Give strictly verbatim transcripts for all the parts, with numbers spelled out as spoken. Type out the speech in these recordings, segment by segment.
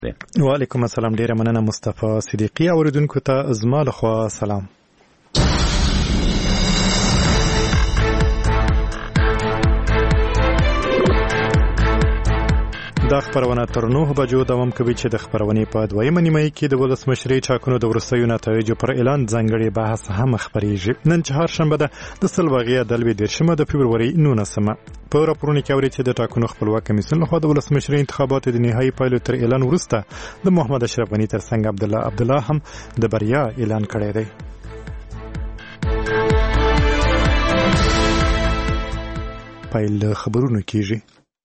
وعلیکم السلام. ډیره مننه مصطفی صدیقی. اوریدونکو ته زما لخوا سلام. دا خبرونه تر نوه بجو دوام کوي چې د خبرونې په دویمه نیمه کې د ولسمشرۍ ټاکنو د وروستیو نتایجو پر اعلان ځانګړی بحث هم خبرېږي. نن چهارشنبه ده د سلواغې د لوي دیرشمه د فبرورۍ نولسمه. په راپورونو کې اوري چې د ټاکنو خپلواک کمیسیون لخوا د ولسمشرۍ انتخاباتو د نهایي پایلو تر اعلان وروسته د محمد اشرف غني ترڅنګ عبدالله عبدالله هم د بریا اعلان کړی دی. پایل خبرونه کیږي.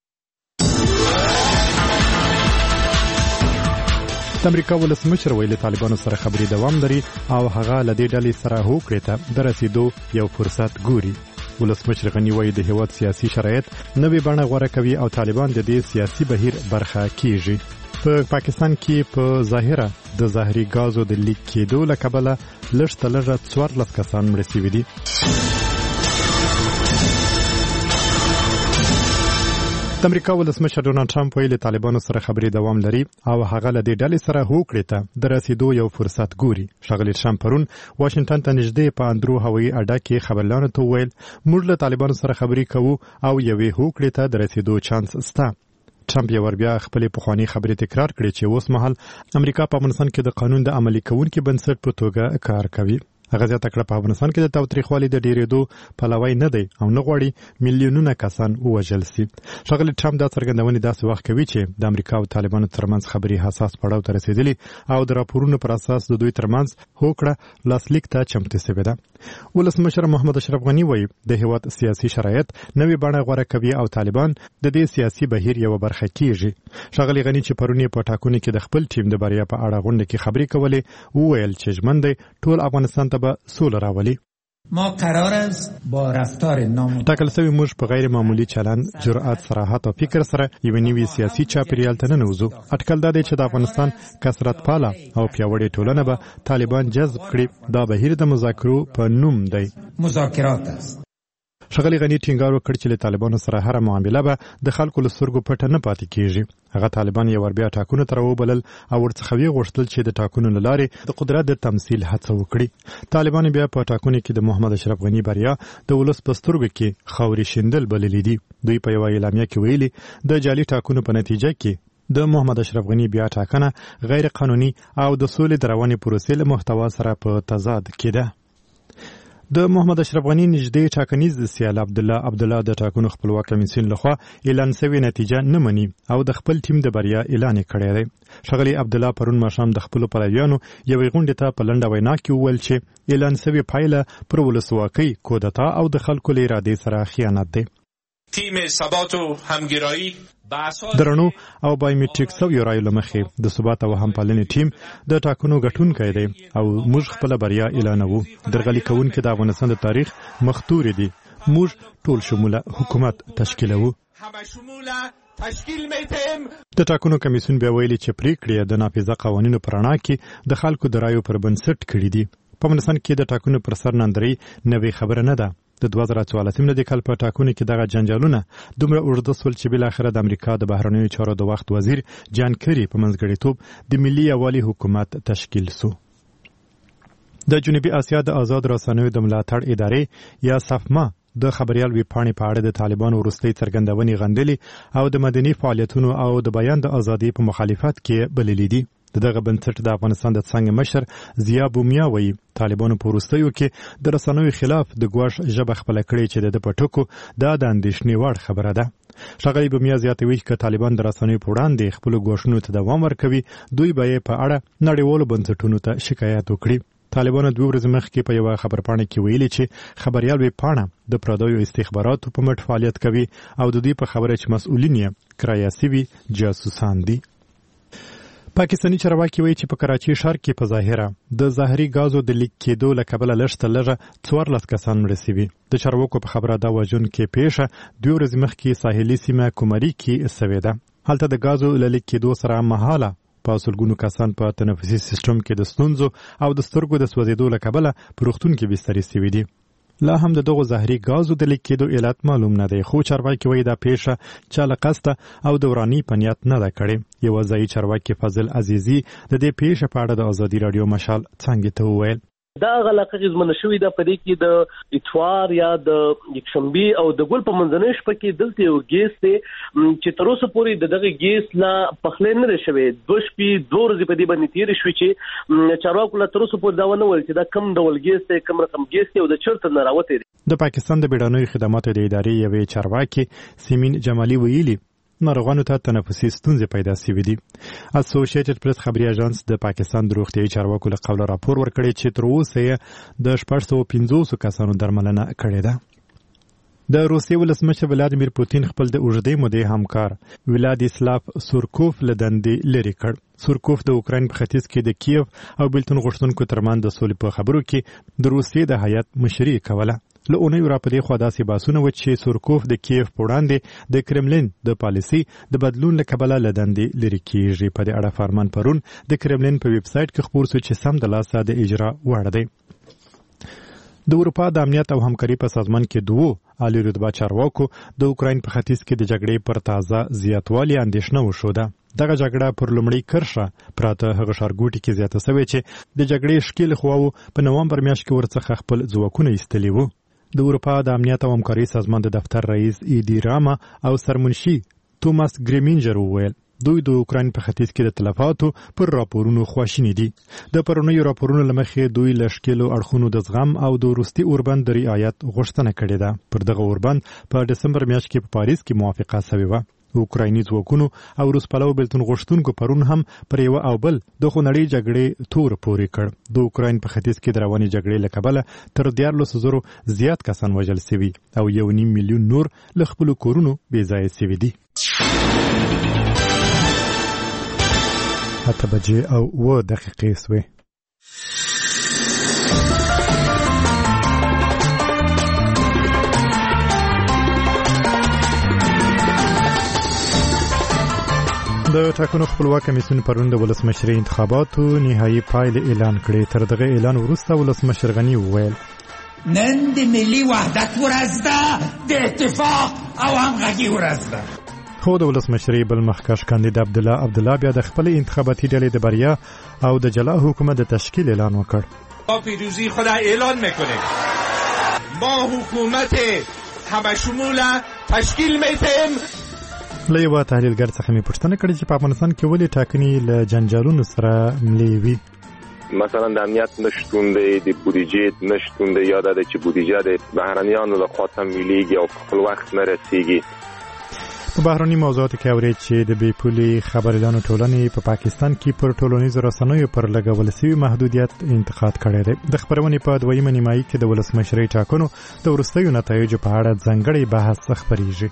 د امریکا ولسمشر ویلي طالبانو سره خبرې دوام لري او هغه له دې ډلې سره هوکړې ته د رسیدو یو فرصت ګوري. ولسمشر غني وایي د هیواد سیاسي شرایط نوې بڼه غوره کوي او طالبان د دې سیاسي بهیر برخه کیږي. په پا پاکستان کې په ظاهره د ظاهري غازو د لیک کېدو له کبله لږ تر لږه څوارلس کسان مړه شوي دي. د امریکا ولسمشر ډونالد ټرمپ ویلي طالبانو سره خبرې دوام لري او هغه له دې ډلې سره هوکړې ته د رسیدو یو فرصت ګوري. ښاغلي ټرمپ پرون واشنگټن ته نږدې په اندرو هوایي اډه کې خبريالانو ته وویل موږ له طالبانو سره خبرې کوو او یوې هوکړې ته د رسیدو چانس شته. ټرمپ یو ور بیا خپلې پخوانۍ خبرې تکرار کړې چې اوس مهال امریکا په افغانستان کې د قانون د عملي کوونکي بنسټ په توګه کار کوي. هغه زیاته کړه په افغانستان کې د تاوتریخوالي د ډیرېدو پلوی نه دی او نه غواړي میلیونونه کسان ووژل شي. ښاغلي ټرمپ دا څرګندونې داسې وخت کوي چې د امریکا او طالبانو ترمنځ خبرې حساس پړاو ته رسېدلي او د راپورونو پر اساس د دوی ترمنځ هوکړه لاسلیک ته چمتو شوې ده. ولسمشر محمد اشرف غني وایي د هیواد سیاسي شرایط نوې بڼه غوره کوي او طالبان د دې سیاسي بهیر یوه برخه کیږي. ښاغلي غني چې پرونی په ټاکنو کې د خپل ټیم د بریا په اړه غونډه کې خبرې کولې وویل چې ژمن دی ټول افغانستان ته به سوله راولي. ما قرار است با رفتار نام ټاکل شوی موږ په غیر معمولی چلند، جرأت، صراحت او فکر سره یو نوی سیاسي چاپیریال ته ننوځو. اټکل دا دی چې د افغانستان کثرت پاله او پیاوړې ټولنه به طالبان جذب کړي. دا بهیر د مذاکرو په نوم دی. مذاکرات است. ښاغلي غني ټینګار وکړ چې له طالبانو سره هره معامله به د خلکو له سترګو پټه نه پاتې کیږي. هغه طالبان یو ور بیا ټاکنو ته راوبلل او ورڅخه ویې غوښتل چې د ټاکنو له لارې د قدرت د تمثیل هڅه وکړي. طالبان بیا په ټاکنو کې د محمد اشرف غني بریا د ولس په سترګو کې خاورې شیندل بللي دي. دوی په یوه اعلامیه کې ویلي د جعلي ټاکنو په نتیجه کې د محمد اشرف غني بیا ټاکنه غیر قانوني او د سولې د روانې پروسې له محتوا سره په تضاد کې ده. د محمد اشرف غني نږدې ټاکنیز سیال عبدالله عبدالله د ټاکنو خپلواک کمیسیون لخوا اعلان شوې نتیجه نه مني او د خپل ټیم د بریا اعلان کړی دی. ښاغلي عبدالله پرون ماښام د خپلو پلویانو یوې غونډې ته په لنډه وینا کې وویل چې اعلان شوې پایله پر ولسواکۍ، کودتا او د خلکو له ارادې سره خیانت دی. تیم ثبات و همگرایی درنو او بایومټریک سویو رایو له مخې د ثبات او همپالنې ټیم د ټاکنو ګټونکی دی او موږ خپله بریا اعلانوو. درغلي کوونکي د افغانستان د تاریخ مختوري دي. موږ ټول شموله حکومت تشکیلوو. د ټاکنو کمیسیون بیا ویلي چې پریکړې د نافذه قوانینو په رڼا کې د خلکو د رایو پر بنسټ کړي دي. په افغانستان کې د ټاکنو پر سر نندرۍ نوې خبره نه ده. د دوه زره څوارلسم د کال په ټاکنو کې دغه جنجالونه دومره اوږده سول چې بالاخره د امریکا د بهرنیو چارو د وخت وزیر جان کری په منځګړیتوب د ملي یووالي حکومت تشکیل سو. د جنوبي اسیا د آزاد رسنیو د ملاتړ ادارې یا سافما د خبريال ویبپاڼې په اړه د طالبانو وروستۍ څرګندونې غندلې او د مدني فعالیتونو او د بیان د ازادۍ په مخالفت کې بللې دي. دغه بنسټ د افغانستان د څنګه مشر ضیا بومیا وایي طالبانو په وروستیو کې د رسنیو خلاف د ګواښ ژبه خپله کړې چې د پټکو دا د اندېښنې وړ خبره ده. ښاغلي بومیا زیاتوي چې طالبان د رسنیو په وړاندې خپلو ګواښونو ته دوام ورکوي، دوی به یې په اړه نړیوالو بنسټونو ته شکایت وکړي. طالبانو دوه ورځې مخکې په یوه خبرپاڼه کې ویلي چې خبريال ویبپاڼه د پردیو استخباراتو په مټ فعالیت کوي او د دوی په خبره چې مسؤلین یې کرایه سوي جاسوسان دي. پاکستاني چارواکي وایي چې په کراچي ښار کې په ظاهره د ظاهري غازو د لیک کېدو له کبله لږ تر لږه څوارلس کسان مړه شوي. د چارواکو په خبره دا وژونکې پیښه دوه ورځې مخکې ساحلي سیمه کومري کې شوې ده. هلته د غازو له لیک کېدو سره مهاله په سلګونو کسان په تنفسي سیستم کې د ستونزو او د سترګو د سوځېدو له کبله په روغتون کې بسترې شوي دي. لا هم د دغو زهري ګازو د لیک کېدو علت معلوم نه دی، خو چارواکي وایي دا پیښه چا له قصده او دوراني په نیت نه ده کړې. یوه ځایي چارواکي فضل عزیزي د دې پیښې په اړه د ازادي راډیو مشال څانګې ته وویل دا هغه علاقه غزمنه شوې ده، په دې کې د اتوار یا د یکشنبې او د ګل په منځنۍ شپه کې دلته یو ګیس دی چې تر اوسه پورې د دغه ګیس لا پخلی نه دی شوی. دوه شپې دوه ورځې په دې باندې تېرې شوې چې چارواکو لا تر اوسه پورې دا ونه ویل چې دا کوم ډول ګیس دی، کوم رقم ګیس دی او د چېرته نه راوتی دی. د پاکستان د بیړنیو خدماتو د ادارې یوې چارواکي سیمین جمالي ویلي ناروغانو ته تنفسي ستونزې پیدا شوې دي. اسوسییټډ پریس خبري اژانس د پاکستان د روغتیايي چارواکو له قوله راپور ورکړی چې تر اوسه یې د شپږ سوه پنځوس کسانو درملنه کړې ده. د روسیې ولسمشر ولادیمیر پوتین خپل د اوږدې مودې همکار ولادیسلاف سورکوف له دندې لرې کړ. سورکوف د اوکراین په ختیځ کې د کیف او بیلتون غوښتونکو ترمنځ د سولې په خبرو کې د روسیې د هیات مشري کوله. له اونۍ راپدې خوا داسې باسونه و چې سورکوف د کیف په وړاندې د کرملین د پالیسي د بدلون له کبله له دندې لرې کیږي. په دې اړه فرمان پرون د کرملین په ویب سایټ کې خپور شو چې سم د لاسه د اجرا وړ دی. د اروپا د امنیت او همکاري په سازمان کې دوه عالی رتبه چارواکو د اوکراین په ختیځ کې د جګړې پر تازه زیاتوالي اندېښنه وښوده. دغه جګړه پر لومړۍ کرښه پراته هغه ښارګوټي کې زیاته شوې چې د جګړې ښکېل خواو په نومبر میاشت کې ورڅخه خپل ځواکونه ایستلي وو. د اروپا د امنیت او همکاري سازمان د دفتر رئیس ایدی راما او سرمنشي توماس ګریمینجر وویل دوی د اوکراین په ختیځ کې د تلفاتو پر راپورونو خواشیني دي. د پرونیو راپورونو له مخې دوی له ښکېلو اړخونو د زغم او د وروستي اوربند د رعایت غوښتنه کړې ده. پر دغه اوربند په ډسمبر میاشت کې په پاریس کې موافقه شوې وه. اوکرایني ځواکونو او روس پلو بیلتون غوښتونکو پرون هم پر یو او بل د خونړۍ جګړې تور پورې کړ. د اوکراین په ختیځ کې د روانې جګړې له کبله تر دیارلسو زرو زیات کسان وژل شوي او یو نیم میلیون نور له خپلو کورونو بې ځایه شوي دي. اته بجې او اوه دقیقې شوې. د ټاکنو خپلواک کمیسیون پرون د ولسمشرۍ انتخاباتو نهایي پایلې اعلان کړې. تر دغه اعلان وروسته ولسمشر غني وویل نن د ملي وحدت ورځ ده، د اتفاق او همغږي ورځ ده. خو د ولسمشرۍ بل مخکښ کاندید عبدالله عبدالله بیا د خپل انتخاباتي ډلې د بریا او د جلا حکومت د تشکیل اعلان وکړ. با پیروزی خود اعلان میکنه ما حکومت همشمول تشکیل میتیم. له یوه تحلیلګر څخه مې پوښتنه کړې چې په افغانستان کې ولې ټاکنې له جنجالونو سره ملې وي. مثلا د امنیت نشتون دی، د بودیجې نشتون دی، یا د چې بودیجه د بهرنیانو لخوا تمویلیږي او په خپل وخت نه رسیږي. په بهرني موضوعاتو کې اورېد چې د بې پولې خبریالانو ټولنې په پاکستان کې پر ټولنیزو رسنیو پر لګول شوي محدودیت انتقاد کړی دی. د خپرونې په دویمه نیمایي کې د ولسمشرۍ ټاکنو د وروستیو نتایجو په اړه ځانګړی بحث خپریږي.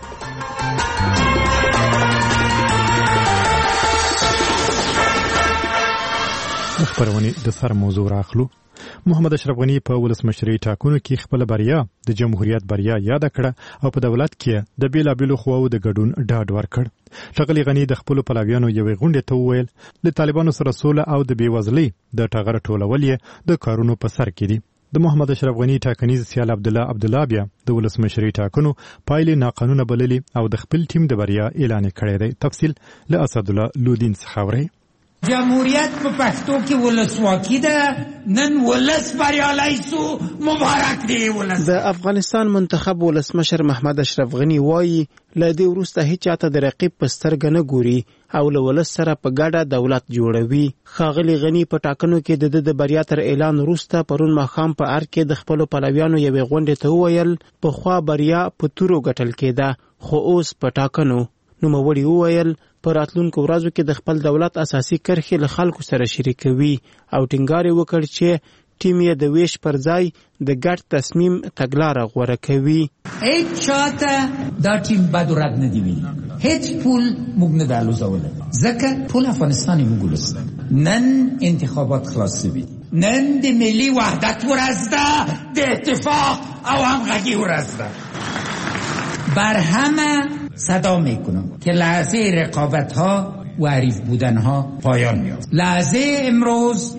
خبرونه د سر موضوع راخلو. محمد اشرف غنی په ولسمشرۍ ټاکنو کې خپل بریا د جمهوریت بریا یاد کړه او په دولت کې د بیلابیلو خواو د ګډون ډاډ ورکړ. ښاغلي غنی د خپلو پلویانو یوې غونډې ته وویل د طالبانو سره سوله او د بېوزلۍ د ټغر ټولول یې د کارونو په سر کې دي. د محمد اشرف غنی ټاکنیز سیال عبدالله عبدالله بیا د ولسمشرۍ ټاکنو پایلې ناقانونه بللې او د خپل ټیم د بریا اعلان کړی دی. تفصیل له اسدالله لودین څخه اورئ. جمهوریت په پښتو کې ولسواکي ده، نن ولس بریالی سو، مبارک دی ولس. د افغانستان منتخب ولسمشر محمد اشرف غنی وایي له دې وروسته هیڅ چاته د رقیب په سترګه نه ګوري او له ولس سره په ګډه دولت جوړوي. ښاغلي غنی په ټاکنو کې د د بریا تر اعلان وروسته پرون ماښام په ارګ کې د خپلو پلویانو یوې غونډې ته وویل پخوا بریا په تورو ګټل کېده خو اوس په ټاکنو. نوموړي وویل په راتلونکو ورځو کې د خپل دولت اساسي کرښې له خلکو سره شریکوي او ټینګار یې وکړ چې ټیم یې د ویش پر ځای د ګډ تصمیم تګلاره غوره کوي. هیڅ چاته دا ټیم بد و رد نه دی ویلي، هیڅ پول موږ نه ده الوزولی، ځکه ټول افغانستان یې موږ ولس. نن انتخابات خلاص شوي، نن د ملي وحدت ورځ ده، د اتفاق او همغږي ورځ ده. بر همه صدا میکنم که لحظه رقابت ها و حریف بودن ها پایان میاد. لحظه امروز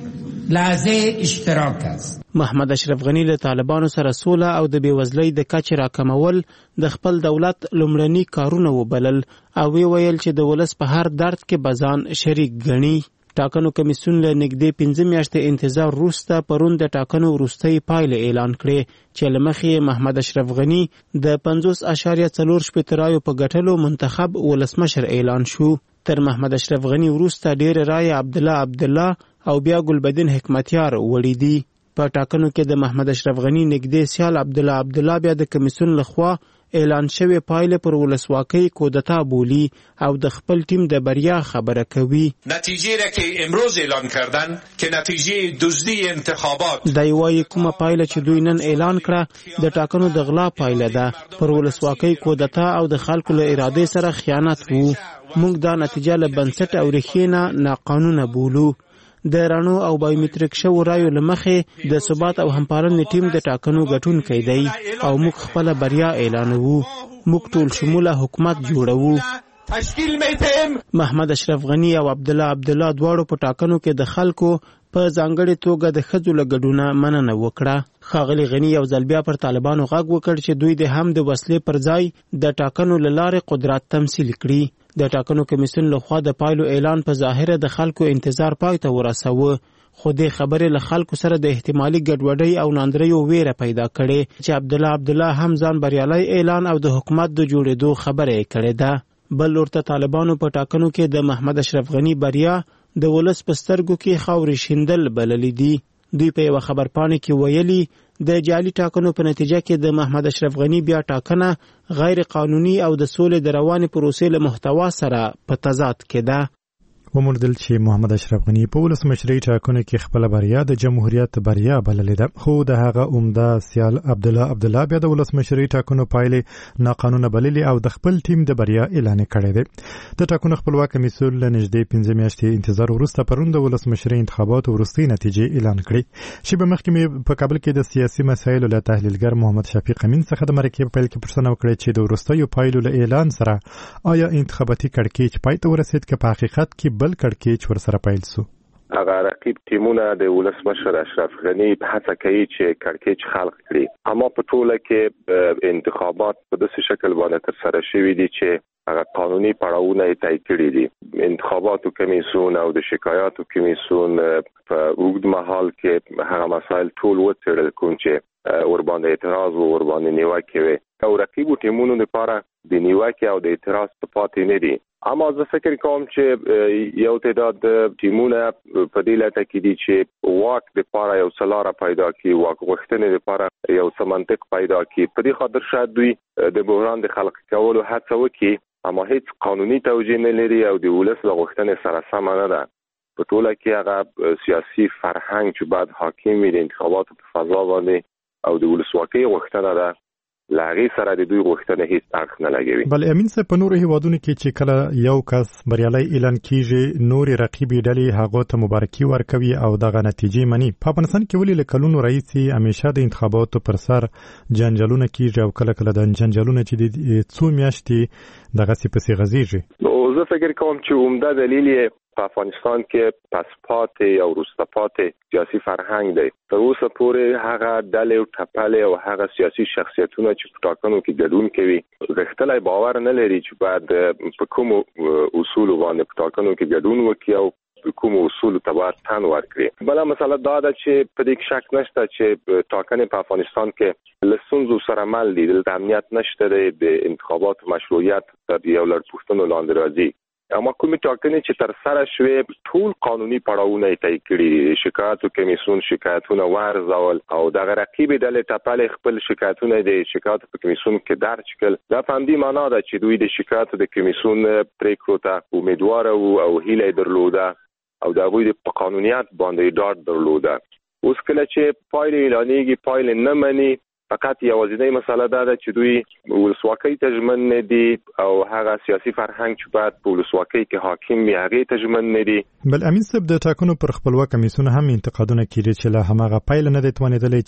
لحظه اشتراک است. محمد اشرف غنی له طالبانو سره سوله او د بیوزلۍ د کچې راکمول د خپل دولت لومړني کارونه وبلل او وی ویل چې د ولس په هر درد کې بزان شریک غني. ټاکنو کمیسیون له نږدې پنځه میاشتې انتظار وروسته پرون د ټاکنو وروستۍ پایلې اعلان کړې چې له مخې محمد اشرف غنی د پنځوس اعشاریه څلور شپېته رایو په ګټلو منتخب ولسمشر اعلان شو. تر محمد اشرف غنی وروسته ډېر رای عبدالله عبدالله او بیا ګلبدین حکمتیار وړي دي. په ټاکنو کې د محمد اشرف غنی نږدې سیال عبدالله عبدالله بیا د کمیسیون لخوا اعلان شوی پایله پر ولسواکۍ کودتا بولی او د خپل ټیم د بریا خبره کوي. نتیجه را که امروز اعلان کردن که نتیجه دزدی انتخابات دای وایي کومه پایله چې دوی نن اعلان کړه د ټاکنو د غلا پایله ده. پر ولسواکۍ کودتا او د خلکو له ارادې سره خیانت وو. موږ دا نتیجه له بنسټ او ریښې نه ناقانونه بولو. د رڼو او بایومټریک شوو رایو له مخې د ثبات او همپالنې ټیم د ټاکنو ګټونکی دی او موږ خپله بریا اعلانوو. موږ ټول شموله حکومت جوړوو. تشکیل میتیم. محمد اشرف غنی او عبدالله عبدالله دواړو په ټاکنو کې د خلکو په ځانګړې توګه د ښځو له ګډونه مننه وکړه. ښاغلي غني یو ځل بیا پر طالبانو غږ وکړ چې دوی د هم د وسلې پر ځای د ټاکنو له لارې قدرت تمثیل کړي. د ټاکنو کمیسیون لخوا د پایلو اعلان په ظاهره د خلکو انتظار پای ته ورسوه، خو دې خبرې له خلکو سره د احتمالي ګډوډۍ او ناندریو ویره پیدا کړې چې عبدالله عبدالله هم ځان بریالی اعلان او د حکومت د جوړېدو خبره یې کړې ده. بل ورته طالبانو په ټاکنو کې د محمد اشرف غني بریا د ولس په سترګو کې خاورې شیندل بللي دي. دوی په یوه خبرپاڼې کې ویلي د جعلي ټاکنو په نتیجه کې د محمد اشرف غني بیا ټاکنه غیر قانوني او د سولې د روانې پروسې له محتوا سره په تضاد کې ده. وموندل چې محمد اشرف غني په ولسمشرۍ ټاکنو کې خپله بریا د جمهوریت بریا بللې ده، خو د هغه عمده سیال عبدالله عبدالله بیا د ولسمشرۍ ټاکنو پایلې ناقانونه بللې او د خپل ټیم د بریا اعلان کړی دی. د ټاکنو خپلواک کمیسیون له نږدې پنځه میاشتې انتظار وروسته پرون د ولسمشرۍ انتخاباتو وروستۍ نتیجې اعلان کړې. شیبه مخکې مې په کابل کې د سیاسي مسایلو له تحلیلګر محمد شفیق امین څخه د مرکې په پیل کې پوښتنه وکړه چې د وروستیو پایلو له اعلان سره آیا انتخاباتي کړکېچ پای ته ورسېد که په حقیقت کې بل کړکېچ ورسره پیل سو؟ هغه رقیب ټیمونه د ولسمشر اشرف غني په هڅه کوي چې کړکېچ خلق کړي، اما په ټوله کې انتخابات په داسې شکل باندې ترسره شوي دي چې هغه قانوني پړاوونه یې طی کړي دي. انتخاباتو کمیسیون او د شکایاتو کمیسیون په اوږد مهال کې هغه مسایل ټول وڅېړل کوم چې ورباندې اعتراض و ورباندې نیوکې وي او رقیبو ټیمونو لپاره د نیوکې او د اعتراض پاتې نه دي. اما زه فکر کوم چې یو تعداد ټیمونه په دې لټه کې دي چې واک لپاره یو څه لاره پیدا کړي، واک غوښتنې لپاره یو څه منطق پیدا کړي. په دې خاطر شاید دوی د بحران د خلق کولو هڅه وکړي، اما هیڅ قانوني توجیه نه لري او د ولس له غوښتنې سره سمه نه ده. په ټوله کې هغه سیاسي فرهنګ چې باید حاکم وي د انتخاباتو په فضا باندې او د ولسواکۍ غوښتنه ده، له هغې سره د دوی غوښتنه هیڅ اړخ نه لګوي. بل امین صاحب، په نورو هیوادونو کې چې کله یو کس بریالی اعلان کیږي نورې رقیبې ډلې هغو ته مبارکي ورکوي او دغه نتیجې مني. په افغانستان کې ولې له کلونو راهیسې همیشه د انتخاباتو پر سر جنجالونه کیږي او کله کله د جنجالونه چې د څو میاشتې دغسې پسې غځېږي؟ نو زه فکر کوم چې عمده دلیل یې په افغانستان کې پس پاتې او وروسته پاتې سیاسي فرهنګ دی. تر اوسه پورې هغه ډلې او ټپلې او هغه سیاسي شخصیتونه چې په ټاکنو کې ګډون کوي غښتلی باور نه لري چې باید په کومو اصولو باندې په ټاکنو کې ګډون وکړي او کوم اصول ته باید تن ورکړي. بله مسله دا ده چې په دې کې شک نشته چې ټاکنې په افغانستان کې له ستونزو سره مل دي. دلته امنیت نشته دی، د انتخاباتو مشروعیت تر یو لړ پوښتنو لاندې راځي. اما کومې ټاکنې چې تر سره شوې ټول قانوني پړاوونه یې طی کړي. شکایاتو کمیسیون شکایتونه وارزول او دغه رقیبې ډلې ټپلې خپل شکایتونه د شکایاتو په کمیسیون کې درج کړل. دا په همدې معنا ده چې دوی د شکایاتو د کمیسیون پرېکړو ته امیدواره وو او هیله یې درلوده او د هغوی د په قانونیت باندې ډاډ درلوده. اوس کله چې پایلې اعلانېږي پایلې نه مني، فقط یوازینۍ مسله دا ده چې دوی ولسواکۍ ته ژمن نه دي او هغه سیاسي فرهنګ چې باید په ولسواکۍ کې حاکم وي هغې ته ژمن نه دي. بل امین صاحب، د ټاکنو پر خپلواک کمیسیون هم انتقادونه کېږي چې له هماغه پایله نه دی توانېدلی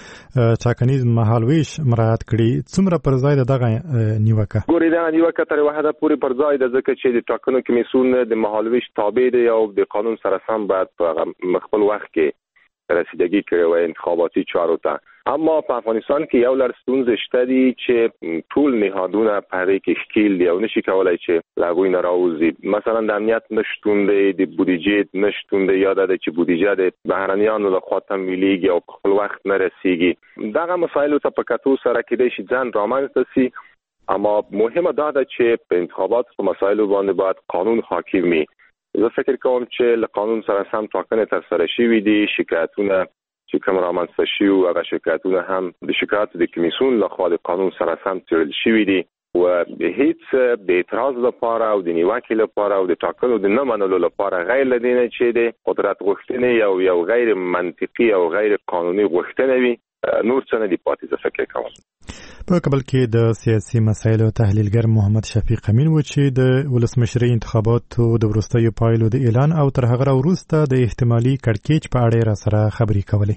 چې ټاکنیز مهالویش مراعات کړي. څومره پر ځای ده دغه نیوکه؟ ګورې دغه نیوکه تر یوه حده پورې پر ځای ده، ځکه چې د ټاکنو کمیسیون د مهالویش تابع دی او د قانون سره سم باید په خپل وخت کې رسیدگی کړی و انتخاباتي چارو ته. اما په افغانستان کې یو لړ ستونزې شته دي چې ټول نهادونه په هغې کې ښکیل دي او نشي کولی چې له هغوی نه راووځي. مثلا د امنیت نشتون دی، د بودیجې نشتون دی، یا دا دی چې بودیجه د بهرنیانو لخوا تمویلیږي او په خپل وخت نه رسیږي. دغه مسایلو ته په کتو سره کېدای شي ځان رامنځته سي، اما مهمه دا ده چې په انتخاباتو په مسایلو باندې باید قانون حاکم وي. زه فکر کوم چې له قانون سره سم ټاکنې ترسره شوي دي. شکایتونه چې کوم رامنځته شوي هغه شکایتونه هم د شکایاتو د کمیسیون لخوا د قانون سره سم څېړل شوي دي و هیڅ د اعتراض لپاره او د نیوکې لپاره او د ټاکنو د نه منلو لپاره غیر له دې نه چې د قدرت غوښتنې او یو غیر منطقي او غیر قانوني غوښتنه وي نور څه نه دي پاتې. زه فکر کوم په کابل کې د سیاسي مسایلو تحلیلګر محمد شفیق امین و چې د ولسمشرۍ انتخاباتو د وروستیو پایلو د اعلان او تر هغه وروسته د احتمالي کړکېچ په اړه را سره خبرې کولې.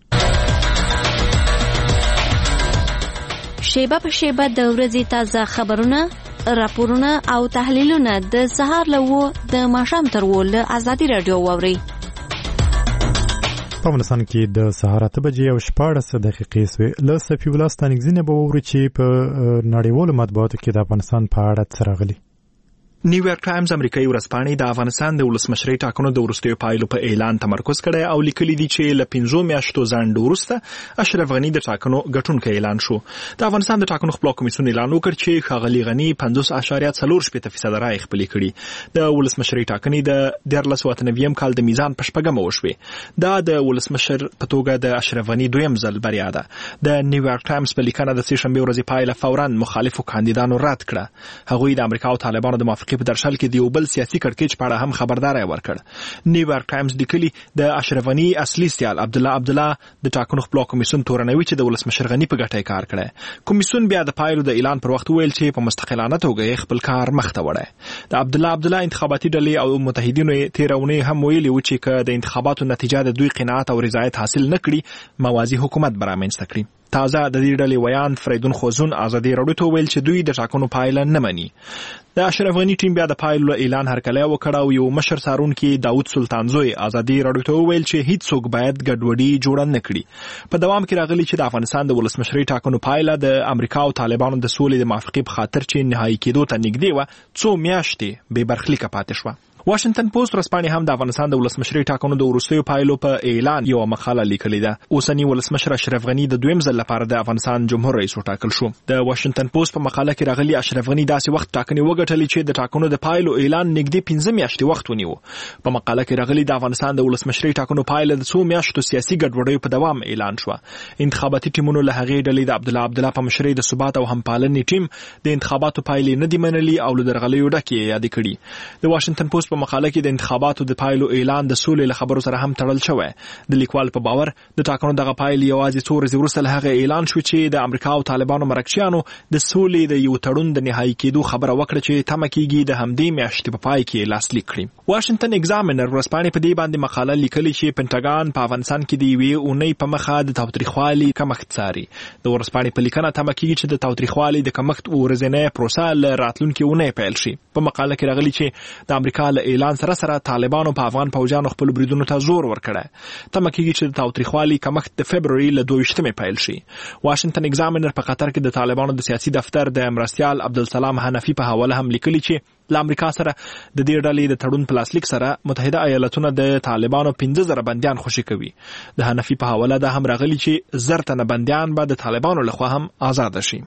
شیبه په شیبه د ورځې تازه خبرونه، راپورونه او تحلیلونه د سهار له و د ماښام تر و له ازادي رادیو واورئ. په افغانستان کې د سهار اته بجې او شپاړس دقیقې سوې. له صفي الله ستانکزي به واورو چې په نړیوالو مطبوعاتو کې د افغانستان په اړه څه راغلي. نیویارک ټایمز امریکایي ورځپاڼې د افغانستان د ولسمشرۍ ټاکنو د وروستیو پایلو په اعلان تمرکز کړی او لیکلي دي چې له پنځو میاشتو ځنډ وروسته اشرف غني د ټاکنو ګټونکی اعلان شو. د افغانستان د ټاکنو خپلواک کمیسیون اعلان وکړ چې ښاغلي غني پنځوس اعشاریه څلور شپېته فیصده رایې خپلې کړي. د ولسمشرۍ ټاکنې د دیارلس سوه اته نوي کال د میزان په شپږمه وشوې. دا د ولسمشر په توګه د اشرف غني دویم ځل بریا ده. د نیویارک ټایمز په لیکنه د سې شنبې ورځې پایله فوراً مخالفو کاندیدانو رد کړه. هغوی د امریکا او طالبانو د موافقې په درشل کې د بل سیاسي کړکېچ په اړه هم خبرداري ورکړ. نیویارک ټایمز لیکلي د اشرف غني اصلي سیال عبدالله عبدالله د ټاکنو خپلواک کمیسیون تورنوي چې د ولسمشر غني په ګټه کار کړی. کمیسیون بیا د پایلو د اعلان پر وخت ویل چې په مستقلانه توګه خپل کار مخته وړي. د عبدالله عبدالله انتخاباتي ډلې او متحدینو تیرونی هم ویلي و چې که د انتخاباتو نتیجه د دوی قناعت او رضایت حاصل نکړي موازی حکومت برامنځته کړي. تازه د دې ډلې ویان فریدون خوزون ازادي راډیو ته ویل چې دوی د ټاکنو پایله نه مني. د اشرف غني ټیم بیا د پایلو اعلان هرکلی وکړ او یو مشر څارونکي داود سلطانزوی ازادي راډیو ته ویل چې هیڅ څوک باید ګډوډي جوړه نه کړي. په دوام کې راغلی چې د افغانستان د ولسمشرۍ ټاکنو پایله د امریکا او طالبانو د سولې د موافقې په خاطر چې نهایي کېدو ته نږدې وه څو میاشتې بې برخلیکه پاتې شوه. واشنگټن پوسټ ورځپاڼې هم د افغانستان د ولسمشرۍ ټاکنو د وروستیو پایلو په اعلان یو مقاله لیکلې ده. اوسنی ولسمشر اشرف غني د دویم ځل لپاره د افغانستان جمهور رئیس وټاکل شو. د واشنگټن پوسټ په مقاله کې راغلي اشرف غني داسې وخت ټاکنې وګټلې چې د ټاکنو د پایلو اعلان نږدې پنځه میاشتې وخت ونیو. په مقاله کې راغلي د افغانستان د ولسمشرۍ ټاکنو پایله د څو میاشتو سیاسي ګډوډیو په دوام اعلان شو. انتخاباتي ټیمونو له هغې ډلې د عبدالله عبدالله په مشرۍ د ثبات او همپالنې ټیم د انتخاباتو پایلې نه دي منلي او له درغلیو ډکې یادې کړي. د واشنگټن پوسټ په مقاله کې د انتخاباتو د پایلو اعلان د سولې له خبرو سره هم تړل شوی. د لیکوال په باور د ټاکنو دغه پایلې یوازې څو ورځې وروسته له هغه اعلان شو چې د امریکا او طالبانو مرکچیانو د سولې د یو تړون د نهایي کېدو خبره وکړه چې تمه کېږي د همدې میاشتې په پای کې لاسلیک کړي. واشنگټن اگزامینر ورځپاڼې په دې باندې مقاله لیکلې چې پنټاګان په افغانستان کې د یوې اونۍ په مخه د تاوتریخوالي کمښت څاري. د ورځپاڼې په لیکنه تمه کېږي چې د تاوتریخوالي د کمښت ورځنۍ پروسه له راتلونکې اونۍ پیل شي. په مقاله کې راغلي چې د امریکا له اعلان سره سره طالبانو په افغان پوجانو خپل بریدونو ته زور ورکړی. تمه کېږي چې د تاوتریخوالي کمښت د فبروري له دوه ویشتمې پیل شي. واشنگټن اگزامینر په قطر کې د طالبانو د سیاسي دفتر د مرستیال عبدالسلام حنفي په حواله هم لیکلي چې له امریکا سره د دې ډلې د تړون په لاسلیک سره متحده ایالتونه د طالبانو پنځه زره بندیان خوشي کوي. د حنفي په حواله دا هم راغلي چې زر تنه بندیان به د طالبانو لخوا هم آزاد شي.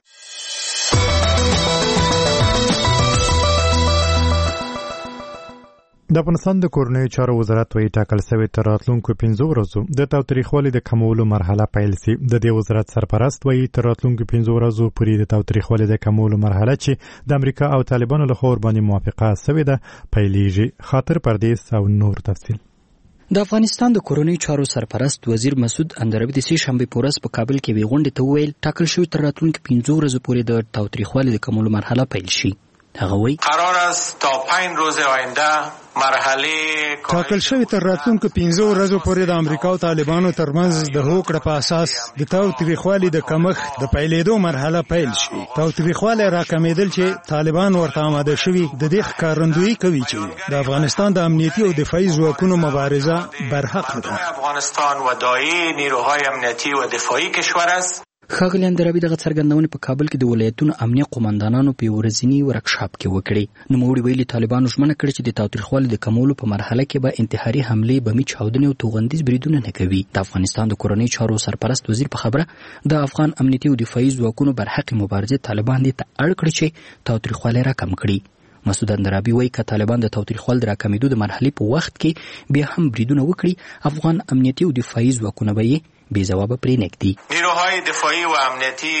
د افغانستان د کورنیو چارو وزارت وایي ټاکل شوی تر راتلونکو پنځو ورځو د تاوتریخوالي د کمولو مرحله پیل شي. د دې وزارت سرپرست وایي تر راتلونکو پنځو ورځو پورې د تاوتریخوالي د کمولو مرحله چې د امریکا او طالبانو له خوا ورباندې موافقه شوې ده پیلېږي. خاطر پردیس او نور تفصیل. د افغانستان د کورنیو چارو سرپرست وزیر مسعود اندرابي د سې شنبې په ورځ په کابل کې وی غونډې ته وویل ټاکل شوی تر راتلونکو پنځو ورځو پورې د تاوتریخوالي د کمولو مرحله پیل شي. هغه وایي قرار است تا پنج روز آینده مرحله ټاکل شوی تر راتلونکو پنځو ورځو پورې د امریکا او طالبانو ترمنځ د هوکړې په اساس د تاوتریخوالي د کمښت د پیلېدو مرحله پیل شي. تاوتریخوالی راکمېدل چې طالبان ورته آماده شوي د دې ښکارندویي کوي چې د افغانستان د امنیتي او دفاعي ځواکونو مبارزه برحق ده. افغانستان و داعی نیروهای امنیتی و دفاعی کشور است. ښاغلي اندرابي دغه څرګندونې په کابل کې د ولایتونو امنیه قومندانانو په ورځني ورکشاپ کې وکړې. نوموړي ویلي طالبانو ژمنه کړې چې د تاوتریخوالي د کمولو په مرحله کې به انتحاري حملې، بمي چاودنې او توغندیز بریدونه نه کوي. د افغانستان د کورنۍ چارو سرپرست وزیر په خبره د افغان امنیتي او دفاعي ځواکونو برحق مبارزې طالبان دې ته اړ کړي چې تاوتریخوالی راکم کړي. مسعود اندرابي وایي که طالبان د تاوتریخوالي د راکمېدو د مرحلې په وخت کې بیا هم بریدونه وکړي، افغان امنیتي او دفاعي ځواکونه به یې بې ځوابه پرې نږدي. نیروهای دفاعي و امنیتي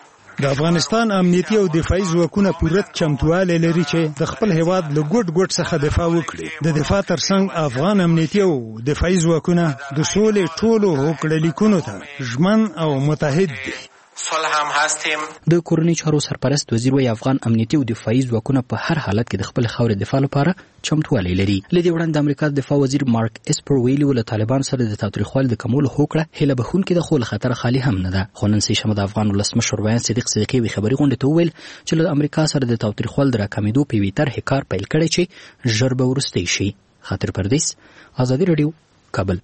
د افغانستان امنیتي او دفاعي ځواکونه پوره چمتوالی لري چې د خپل هیواد له ګوټ ګوټ څخه دفاع وکړي. د دفاع ترڅنګ افغان امنیتي او دفاعي ځواکونه د سولې ټولو هوکړلیکونو ته ژمن او متحد دي. صلح هم هستیم. د کورنۍ چارو سرپرست وزیر وایي افغان امنیتي او دفاعي ځواکونه په هر حالت کې د خپل خاورې دفاع لپاره چمتوالی لري. لدې وړاندې د امریکا د دفاع وزیر مارک اسپر ویلي و له طالبان سره د تاوتریخوالي د کمولو هوکړه هیله بښونکې ده، خو له خطر خالي هم نه ده. خو نن سه شنبه د افغان ولسمشر ویان صدیق صدیقي وی خبري غونډې ته وویل چې له امریکا سره د تاوتریخوالي د راکمېدو په یوې طرحې کار پیل کړی چې ژر به وروستی شي. خاطر پردیس، ازادي راډیو، کابل.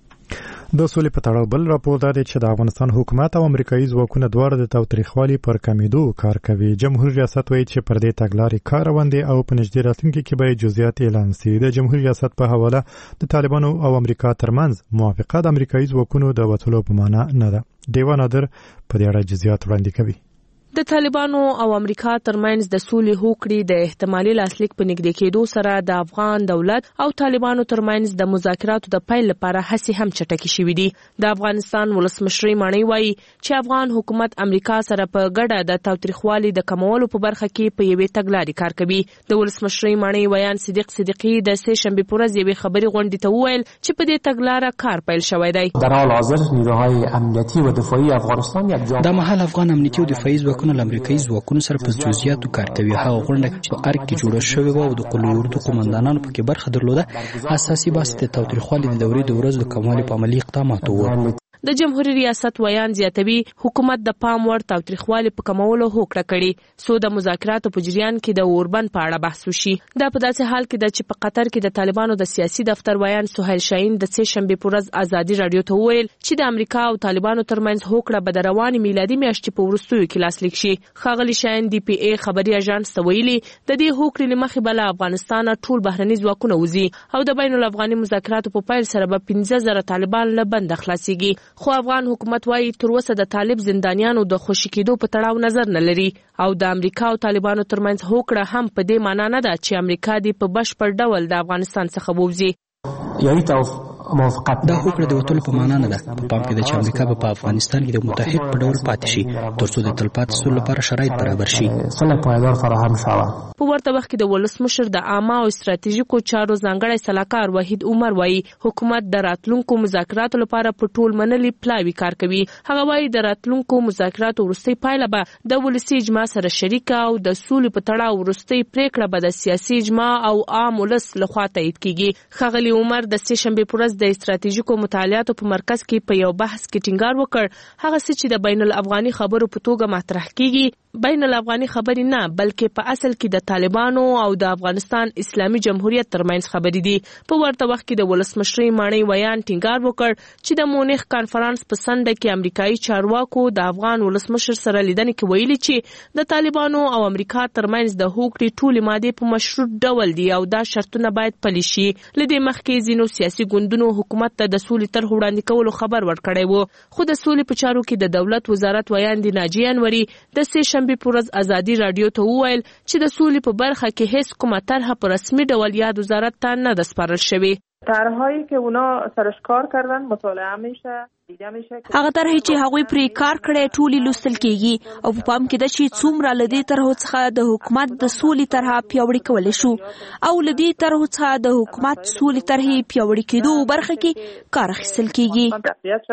د سولې په تړاو بل راپور دا دی چې د افغانستان حکومت او امریکایي ځواکونه دواړه د تاوتریخوالي پر کمېدو کار کوي. جمهوریت ریاست وایي چې پر دې تګلارې کار روان دی او په نږدې راتلونکي کې به جزئیات اعلان شي. د جمهوریت ریاست په حواله د طالبانو او امریکا ترمنځ موافقه د امریکایي ځواکونو د وتلو په معنا نه ده. دیوان نادر په دې اړه جزئیات وړاندې کوي. د طالبانو او امریکا ترمنځ د سولې هوکړې د احتمالي لاسلیک په نږدې کېدو سره د افغان دولت او طالبانو ترمنځ د مذاکراتو د پیل لپاره هڅې هم چټکې شوې دي. د افغانستان ولسمشر مانی وایي چې افغان حکومت امریکا سره په ګډه د تاوتریخوالي د کمولو په برخه کې په یوې تګلارې کار کوي. د ولسمشر مانی ویان صدیق صدیقي د سه شنبه په ورځ یوې خبري غونډې ته وویل چې په دې تګلارې کار پیل شوی دی. در حال حاضر نیروهای امنیتی و دفاعی افغانستان یک جامعه د مهال افغان امنیتي او دفاعي ځواکونه له امریکایي ځواکونو سره په جزئیاتو کار کوي. هغه غونډه چې په ارګ کې جوړه شوې وه او د قلعه اردو قومندانانو پکې برخه درلوده، اساسي بحث د تاوتریخوالي د دورې د ورځو د کموالي په عملي اقداماتو و. د جمهوریت ریاست ویان زیاتوي حکومت د پام وړ تاوتریخوالي په کمولو هوکړه کړې سو د مذاکراتو په جریان کې د اوربند په اړه بحث وشي. دا په داسې حال کې ده چې په قطر کې د طالبانو د سیاسي دفتر ویان سهیل شاهین د سه شنبه په ورځ ازادي رادیو ته وویل چې د امریکا او طالبانو ترمنځ هوکړه به د روانې میلادي میاشتې په وروستیو کې لاسلیک شي. ښاغلي شاهین دی پی ای خبري اژانس ته ویلي د دې هوکړې له مخې به له افغانستانه ټول بهرني ځواکونه وځي او د بین الافغاني مذاکراتو په پیل سره به پنځه زره طالبان له بنده خلاصيږي. خو افغان حکومت وايي تر اوسه د طالب زندانیانو د خوشي کېدو په تړاو نظر نه لري او د امریکا او طالبانو ترمنځ هوکړه هم په دې معنی نه ده چې امریکا دې په بشپړ ډول د افغانستان څخه ووځي. یعنی موافقت دا هوکړه د وټولو په معنا نه ده. په پام کې ده چې امریکا به په افغانستان کې د متحد په ډول پاتې شي ترڅو د تلپاتې سولې لپاره شرایط برابر شي. صلح پایدار فراهم شوه. په ورته وخت کې د ولسمشر د عامه او استراتیژیکو چارو ځانګړی سلاکار وحید عمر وایي حکومت د راتلونکو مذاکراتو لپاره په ټول منلي پلاوي کار کوي. هغه وایي د راتلونکو مذاکراتو وروستۍ پایله به د ولسي اجماع سره شریکه او د سولې په تړاو وروستۍ پریکړه به د سیاسي اجماع او عام ولس لخوا تایید کیږي. ښاغلي عمر د سه شنبه په ورځ د استراتیژیکو مطالعاتو په مرکز کې په یو بحث کې ټینګار وکړ هغه څه چې د بین الافغاني خبرو په توګه مطرح کیږي بین الافغاني خبرې نه بلکې په اصل کې د طالبانو او د افغانستان اسلامي جمهوریت ترمنځ خبرې دي. په ورته وخت کې د ولسمشر مانی ویان ټینګار وکړ چې د مونیخ کانفرنس په سنډه کې امریکایي چارواکو د افغان ولسمشر سره لیدنې کې ویلي چې د طالبانو او امریکا ترمنځ د هوکړې ټولې مادې په مشروط ډول دي او دا شرطونه باید پلي شي. لدې مخکې ځینو سیاسي ګوندونو حکومت ته د سولې طرح وړاندې کولو خبر ورکړی وو خو د سولې په چارو کې د دولت وزارت ویان دي ناجی انوري د سه شنبه په ورځ ازادي رادیو ته وویل چې د سولې په برخه کې هیڅ کومه طرح په رسمي ډول یاد وزارت ته نه ده سپارل شوې. طرحهایی که اونا سرش کار کردن مطالعه میشه دیده میشه هغه طرحې چې هغوی پرې کار کړی ټولې لوستل کیږي او په پام کې ده چې څومره له دې طرحو څخه د حکومت د سولې طرحه پیاوړې کولی شو او له دې طرحو څخه د حکومت سولې طرحې پیاوړې کېدو برخه کې کار اخیستل کیږي.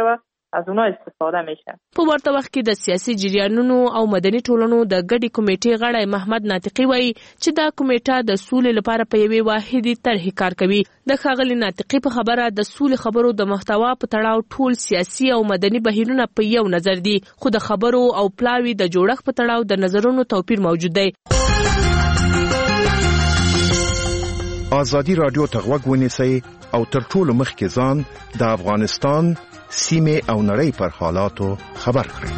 از اونها استفاده میشه. په ورته وخت کې د سیاسي جریانونو او مدني ټولنو د ګډي کمیټې غړی محمد ناطقي وایي چې دا کمیټه د سولې لپاره په یوې واحدې طرحې کار کوي. د ښاغلي ناطقي په خبره د سولې خبرو د محتوا په تړاو ټول سیاسي او مدني بهیرونه په یو نظر دي، خو د خبرو او پلاوي د جوړښت په تړاو د نظرونو توپیر موجود دی. آزادي رادیو ته غوږ ونیسئ او تر ټولو مخکې ځان د افغانستان سیمې او نړۍ پر حالاتو خبر کړئ.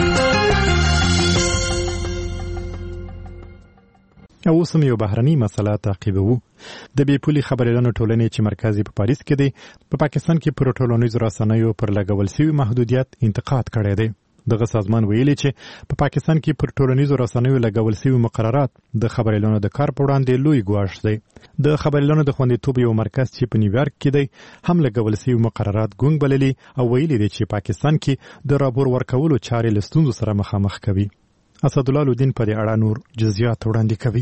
او اوس هم یو بهرني مسله تعقیبوو. د بې پولي خبریالانو ټولنې چې مرکز په پاریس کې دی، په پاکستان کې پر ټولنیزو رسنیو پر لګول شوي محدودیت انتقاد کړی دی. دغه سازمان ویلي چې په پاکستان کې پر ټولنیزو رسنیو لګول شوي مقررات د خبریالانو د کار په وړاندې لوی ګواښ دی. د خبریالانو د خوندیتوب یو مرکز چې په نیویارک کې دی هم لګول شوي مقررات ګونګ بللي او ویلي دی چې پاکستان کې د راپور ورکولو چارې له ستونزو سره مخامخ کوي. اسدالله الدین په دې اړه نور جزئیات وړاندې کوي.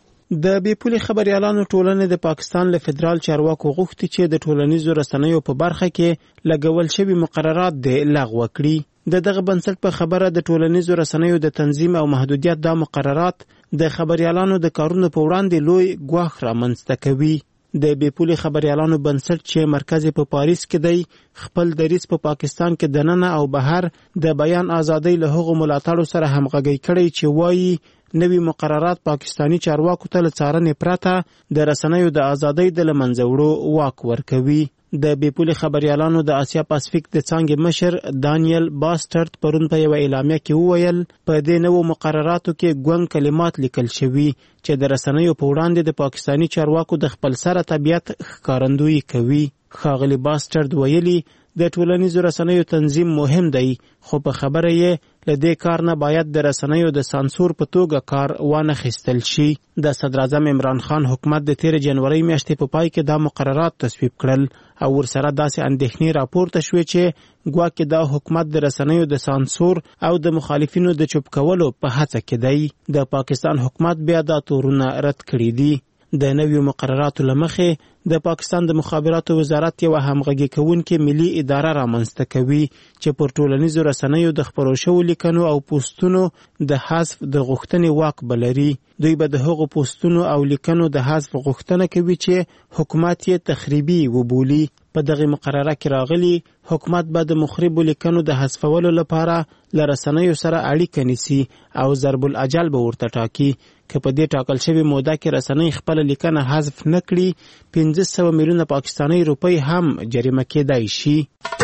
د بې پولي خبریالانو ټولنې د پاکستان له فدرال چارواکو غوښتي چې د ټولنیزو رسنیو په برخه کې لګول شوي مقررات د لغوه کړي. د دغه بنسټ په خبره د ټولنیزو رسنیو د تنظیم او محدودیت دا مقررات د خبریالانو د کارونو په وړاندې لوی ګواښ رامنځته کوي. د بې پولي خبریالانو بنسټ چې مرکز په پاریس کې دی خپل دریځ په پاکستان کې دننه او بهر د بیان ازادۍ له هغو ملاتړو سره همغږي کړي چې وایي نوي مقررات پاکستانی چارواکو ته له څارنې پرته د رسنیو د ازادۍ د له منځه وړو واک ورکوي. د بې پولي خبریالانو د آسیا پاسفیک د څانګې مشر دانیل باسټرت پرون په یوه اعلامیه کې وویل په دې نوو مقرراتو کې ګونګ کلمات لیکل شوي چې د رسنیو په وړاندې د پاکستانی چارواکو د خپل سره طبیعت ښکارندویي کوي. ښاغلي باسټرت ویلي د ټولنیزو رسنیو تنظیم مهم دی، خو په خبره یې له دې کار نه باید د رسنیو د سانسور په توګه کار وانخیستل شي. د صدر اعظم عمران خان حکومت د تیر جنوري میاشتې په پای کې دا مقررات تصویب کړل او ورسره داسې اندېښنې راپورته شوې چې ګواکې دا حکومت د رسنیو د سانسور او د مخالفینو د چوپ کولو په هڅه کې دی. د پاکستان حکومت بیا دا تورونه رد کړي دي. د نویو مقرراتو له مخې د پاکستان د مخابراتو وزارت یوه همغږي کوونکې ملي اداره رامنځته کوي چې پر ټولنیزو رسنیو د خپرو شوو لیکنو او پوسټونو د حذف د غوښتنې واک بلري. دوی به د هغو پوسټونو او لیکنو د حذف غوښتنه کوي چې حکومت یې تخریبي وبولي. په دغه مقرره کې راغلي حکومت به د مخربو لیکنو د حذفولو لپاره له رسنیو سره اړیکه نیسي او ضرب الاجل به ورته ټاکي. که په دې ټاکل شوې موده کې رسنۍ خپله لیکنه حذف نه کړي، پنځه سوه میلیونه پاکستاني روپۍ هم جریمه کېدای شي.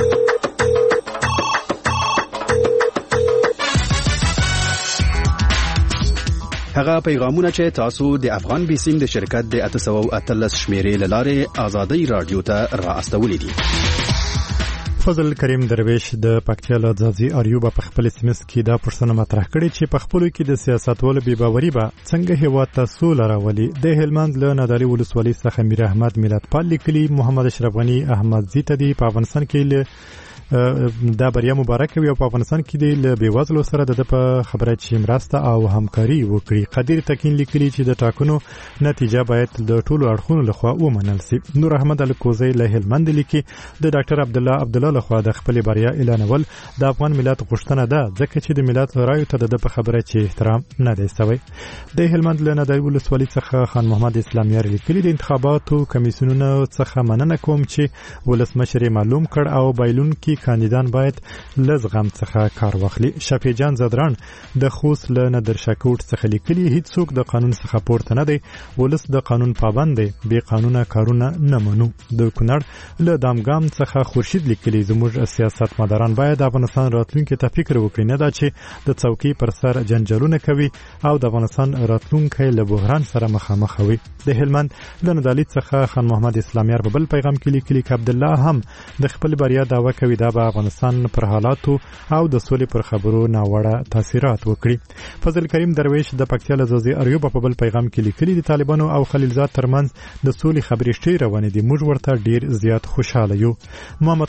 هغه پیغامونه چې تاسو د افغان بیسیم د شرکت د اته سوه اتلس شمیرې له لارې آزادۍ رادیو ته را استولی دي. فضل کریم درویش د پکتیا له ځاځي اریوب په خپل سیمس کې دا پرسنه مطرح کړي چې په خپلو کې د سیاستوالو بې باوري به څنګه هیواد ته سوله راولي. د هلمند له ناداري ولسوالۍ څخه میر احمد ملتپال لیکلي محمد اشرف غني احمد زی ته دی په افغانستان کې له دا بریا مبارک وي او په افغانستان کې د له بېوزلو سره د په خبره چې مرسته او همکاري وکړي. قدیر تکین لیکلي چې د ټاکنو نتیجه باید د ټولو اړخونو لخوا ومنل شي. نور احمد الکوزی له هلمند لیکي د ډاکټر عبدالله عبدالله لخوا د خپل بریا اعلانول د افغان ملت غوښتنه ده، ځکه چې د ملت رایو ته د په خبره چې احترام نه دی شوی. د هلمند له ناداري ولسوالۍ څخه خان محمد اسلامیار لیکلي د انتخاباتو کمیسیونونو څخه مننه کوم چې ولسمشر معلوم کړ او بایلون کې کاندیدان باید له زغم څخه کار واخلي. شفیع جان زدران د خوست له ندرشاکوټ څخه لیکلي هیڅوک د قانون څخه پورته نه دی، ولس د قانون پابند دی، بې قانونه کارونه نه منو. د کونړ له دامګام څخه خورشید لیکلي زموږ سیاستمداران باید افغانستان راتلونکي ته فکر وکړي، نه دا چې د څوکۍ پر سر جنجالونه کوي او د افغانستان راتلونکی له بحران سره مخامخ وي. د هلمند له ندالي څخه خان محمد اسلامیار په بل پیغام کې لیکلي چې عبدالله هم د خپل بریا دعوه کوي دا به افغانستان پر حالاتو او د سولې پر خبرو ناوړه تاثیرات وکړي. فضل کریم درویش د پکتیا له ځاځي اریوب په بل پیغام کې لیکلي د طالبانو او خلیلزاد ترمنځ د سولې خبرې شته روانې دي، موږ ورته ډیر زیات خوشاله یو. محمد قاسم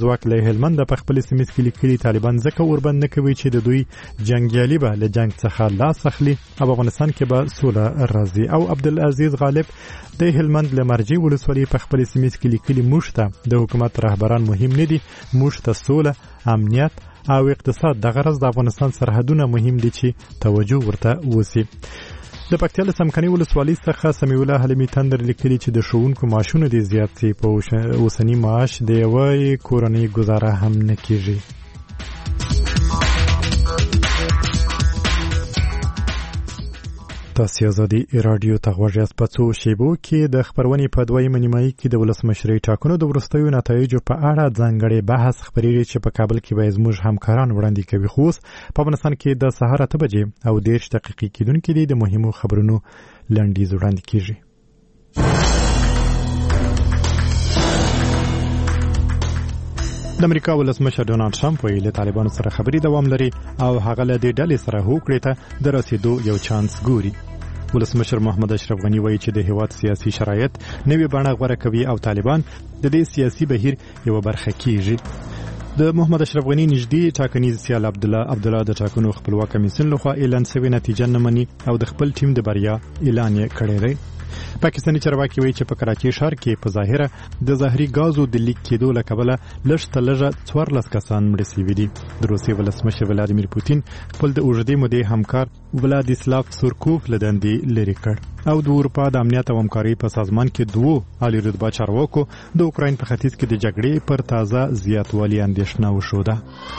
ځواک له هلمند په خپل سیمه کې لیکلي طالبان ځکه اوربند نه کوي چې د دوی جنگیالي به له جنگ څخه لاس اخلي او افغانستان کې به سوله راځي. او عبدالعزیز غالب د هلمند له مرجع ولسوالۍ په خپل سیمه کې لیکلي موږ ته د حکومت رهبران مهم نه دي، موږ ته سوله، امنیت او اقتصاد د غرض د افغانستان سرحدونه مهم دي چې توجه ورته وسی. د پکتیا له سمکني ولسوالۍ څخه سمیع الله حلیمي تندر لیکلي چې د ښوونکو معاشونه ډېر زیات سي، په اوسني معاش د یوې کورنۍ ګزاره هم نه کیږي. تاسو آزادي رادیو ته غوږ یاست. په څو شیبو کې د خبرونې په دویمه نیمایي کې د ولسمشرۍ ټاکنو د وروستیو نتایجو په اړه ځانګړی بحث خپرېږي چې په کابل کې به زموږ همکاران وړاندې کوي. خو اوس په افغانستان کې د سهار اته بجې او دېرش دقیقې کېدونکې دي. د مهمو خبرونو لنډیز وړاندې کېږي. د امریکا ولسمشر ډونالد ټرمپ ویلي طالبانو سره خبرې دوام لري او هغه له دې ډلې سره هوکړې ته د رسیدو یو چانس ګوري. ولسمشر محمد اشرف غنی وایي چې د هیواد سیاسي شرایط نوې بڼه غوره کوي او طالبان د دې سیاسي بهیر یو برخه کیږي. د محمد اشرف غنی نږدې ټاکنیز سیال عبدالله عبدالله د ټاکنو خپلواک کمیسیون لخوا اعلان شوی نتیجه نه مني او د خپل ټیم د بریا اعلان یې کړی دی. پاکستاني چارواکي وایي چې په کراچي ښار کې په ظاهره د زهري غازو د لیک کېدو له کبله لږ تر لږه څوارلس کسان مړه شوي دي. د روسیې ولسمشر ولادیمیر پوتین خپل د اوږدې مودې همکار ولادیسلاف سورکوف له دندې لرې کړ او د اروپا د امنیت او همکارۍ په سازمان کې دوو عالي رتبه چارواکو د اوکراین په ختیځ کې د جګړې پر تازه زیاتوالي اندېښنه وښوده.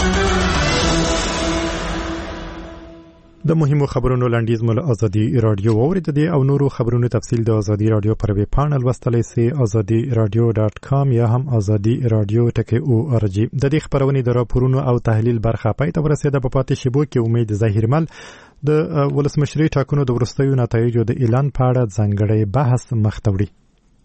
د مهمو خبرونو لنډیز مول ازادي رادیو اوریدلې او نورو خبرونو تفصیل د ازادي رادیو پر ویب پاڼه لوستلای سي ازادي رادیو ډاټ کام یا هم ازادي رادیو ټکی او ار جی. د دې خبرونې د راپورونو او تحلیل برخه پای ته ورسېده. په پاتې شیبو کې امید ظاهرمل د ولسمشرۍ ټاکنو د وروستیو نتایجو د اعلان په اړه ځانګړی بحث مخ ته وړي.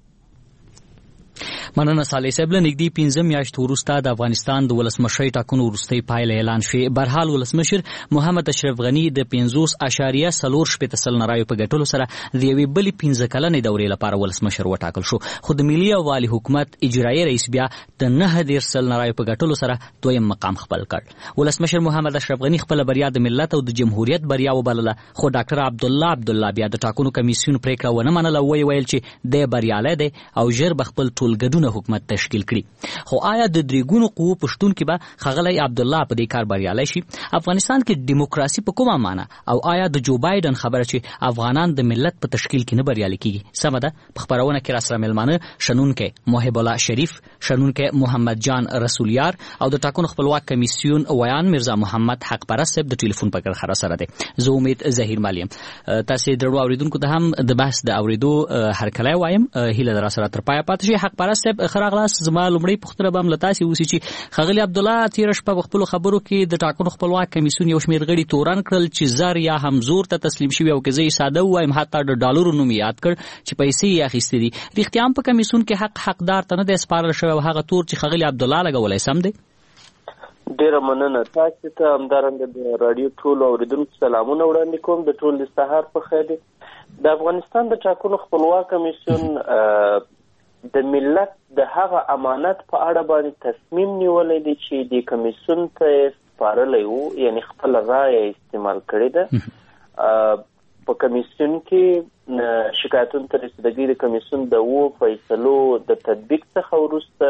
مننه صالح صاحب. له نږدې پنځه میاشتو وروسته د افغانستان د ولسمشرۍ ټاکنو وروستۍ پایله اعلان شوې. برحال ولسمشر محمد اشرف غني د پنځوس اعشاریه څلور شپېته سلنه رایو په ګټلو سره د یوې بلې پنځه کلنې دورې لپاره ولسمشر وټاکل شو. خو د ملي او والي حکومت اجرایي رئیس بیا د نهه دېرش سلنه رایو په ګټلو سره دویم مقام خپل کړ. ولسمشر محمد اشرف غني خپل بریا د ملت او د جمهوریت بریا وبلله. خو ډاکټر عبدالله عبدالله بیا د ټاکنو کمیسیون پریکړه ونه منله. وی ویل چې د بریالی دی او ژر به خپل ټولګډونه حکومت تشکیل کړي. خو آیا د درېګونو قوو پښتون کې به خغلی عبدالله په دې کار بریالی شي؟ افغانستان کې دیموکراسي په کومه معنا او آیا د جو بایدن خبره چې افغانان د ملت په تشکیل کې نه بریالي کیږي سمه ده؟ په خبرونه کې راسره مېلمانه شنونکی محب الله شریف، شنونکی محمد جان رسولیار او د ټاکنو خپلواک کمیسیون ویان مرزا محمد حق پرست صاحب د ټلیفون په کرخه سره دی. زه امید ظهیر مالیم. تاسو درو اوریدونکو ته هم د بحث د اوریدو هرکلی وایم. هیله در سره تر پایه پاتې شي. حق پرست صاحب خراغلاس زما لومړی پوښتنه به هم له تاسې وسي چې ښاغلي عبدالله تېره شپه په خپلو خبرو کې د ټاکنو خپلواک کمیسیون یو شمېر غړي تورن کړل چې زر یا هم زور ته تسلیم شوي او که زه یې ساده ووایم حتی د ډالرو نوم یې یاد کړ چې پیسې یې اخیستې دي. رښتیا هم په کمیسیون کې حق حقدار ته نه دی سپارل شوی او هغه تور چې ښاغلي عبدالله لګولی سم دی؟ ډیره مننه. تاسو ته همدارنګه د رادیو ټولو اوریدونکو سلامونه وړاندې کوم. د ټول د سهار په خیر. د افغانستان د ټاکنو خپلواک کمیسیون د ملت د هغه امانت په اړه باندې تصمیم نیولی دی چې د کمیسیون ته سپارلی و، یعنی خپل رایه استعمال کړې ده. په کمیسیون کې شکایتونو ته رسیدګي د کمیسیون د اوو فیصلو د تطبیق څخه وروسته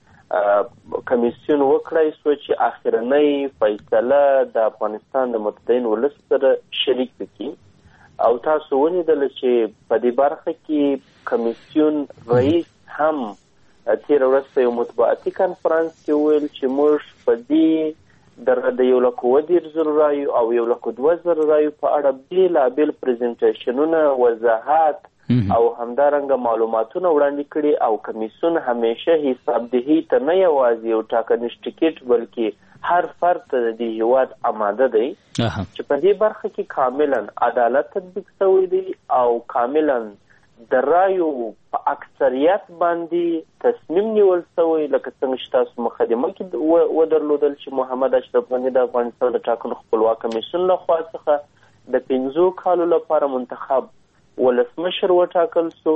کمیسیون وکړای شو چې اخرنۍ فیصله د افغانستان د متدین ولس سره شریک کړي. او تاسو ولیدل چې په دې برخه کې کمیسیون رئیس هم تیر ورځ په یو مطبوعاتي کنفرانس کې ویل چې موږ په دې د یو لک اووه دېرش زره رایو او یو لک دوه زره رایو په اړه بېلابېل پریزنټیشنونه، وضاحت او همدارنګه معلوماتونه وړاندې کړي او کمیسیون همیشه حسابدهي ته نه یوازې یو ټاکنیز ټکټ بلکې هر فرد ته د دې هیواد آماده دی چې په دې برخه کې کاملا عدالت تطبیق شوی دی او کاملا د رایو په اکثریت باندې تصمیم نیول شوی. لکه څنګه چې تاسو مقدمه کې ودرلودل چې محمد اشرف غني د افغانستان د ټاکنو خپلواک کمیسیون لخوا څخه د پنځو کالو لپاره منتخب ولسمشر وټاکل شو.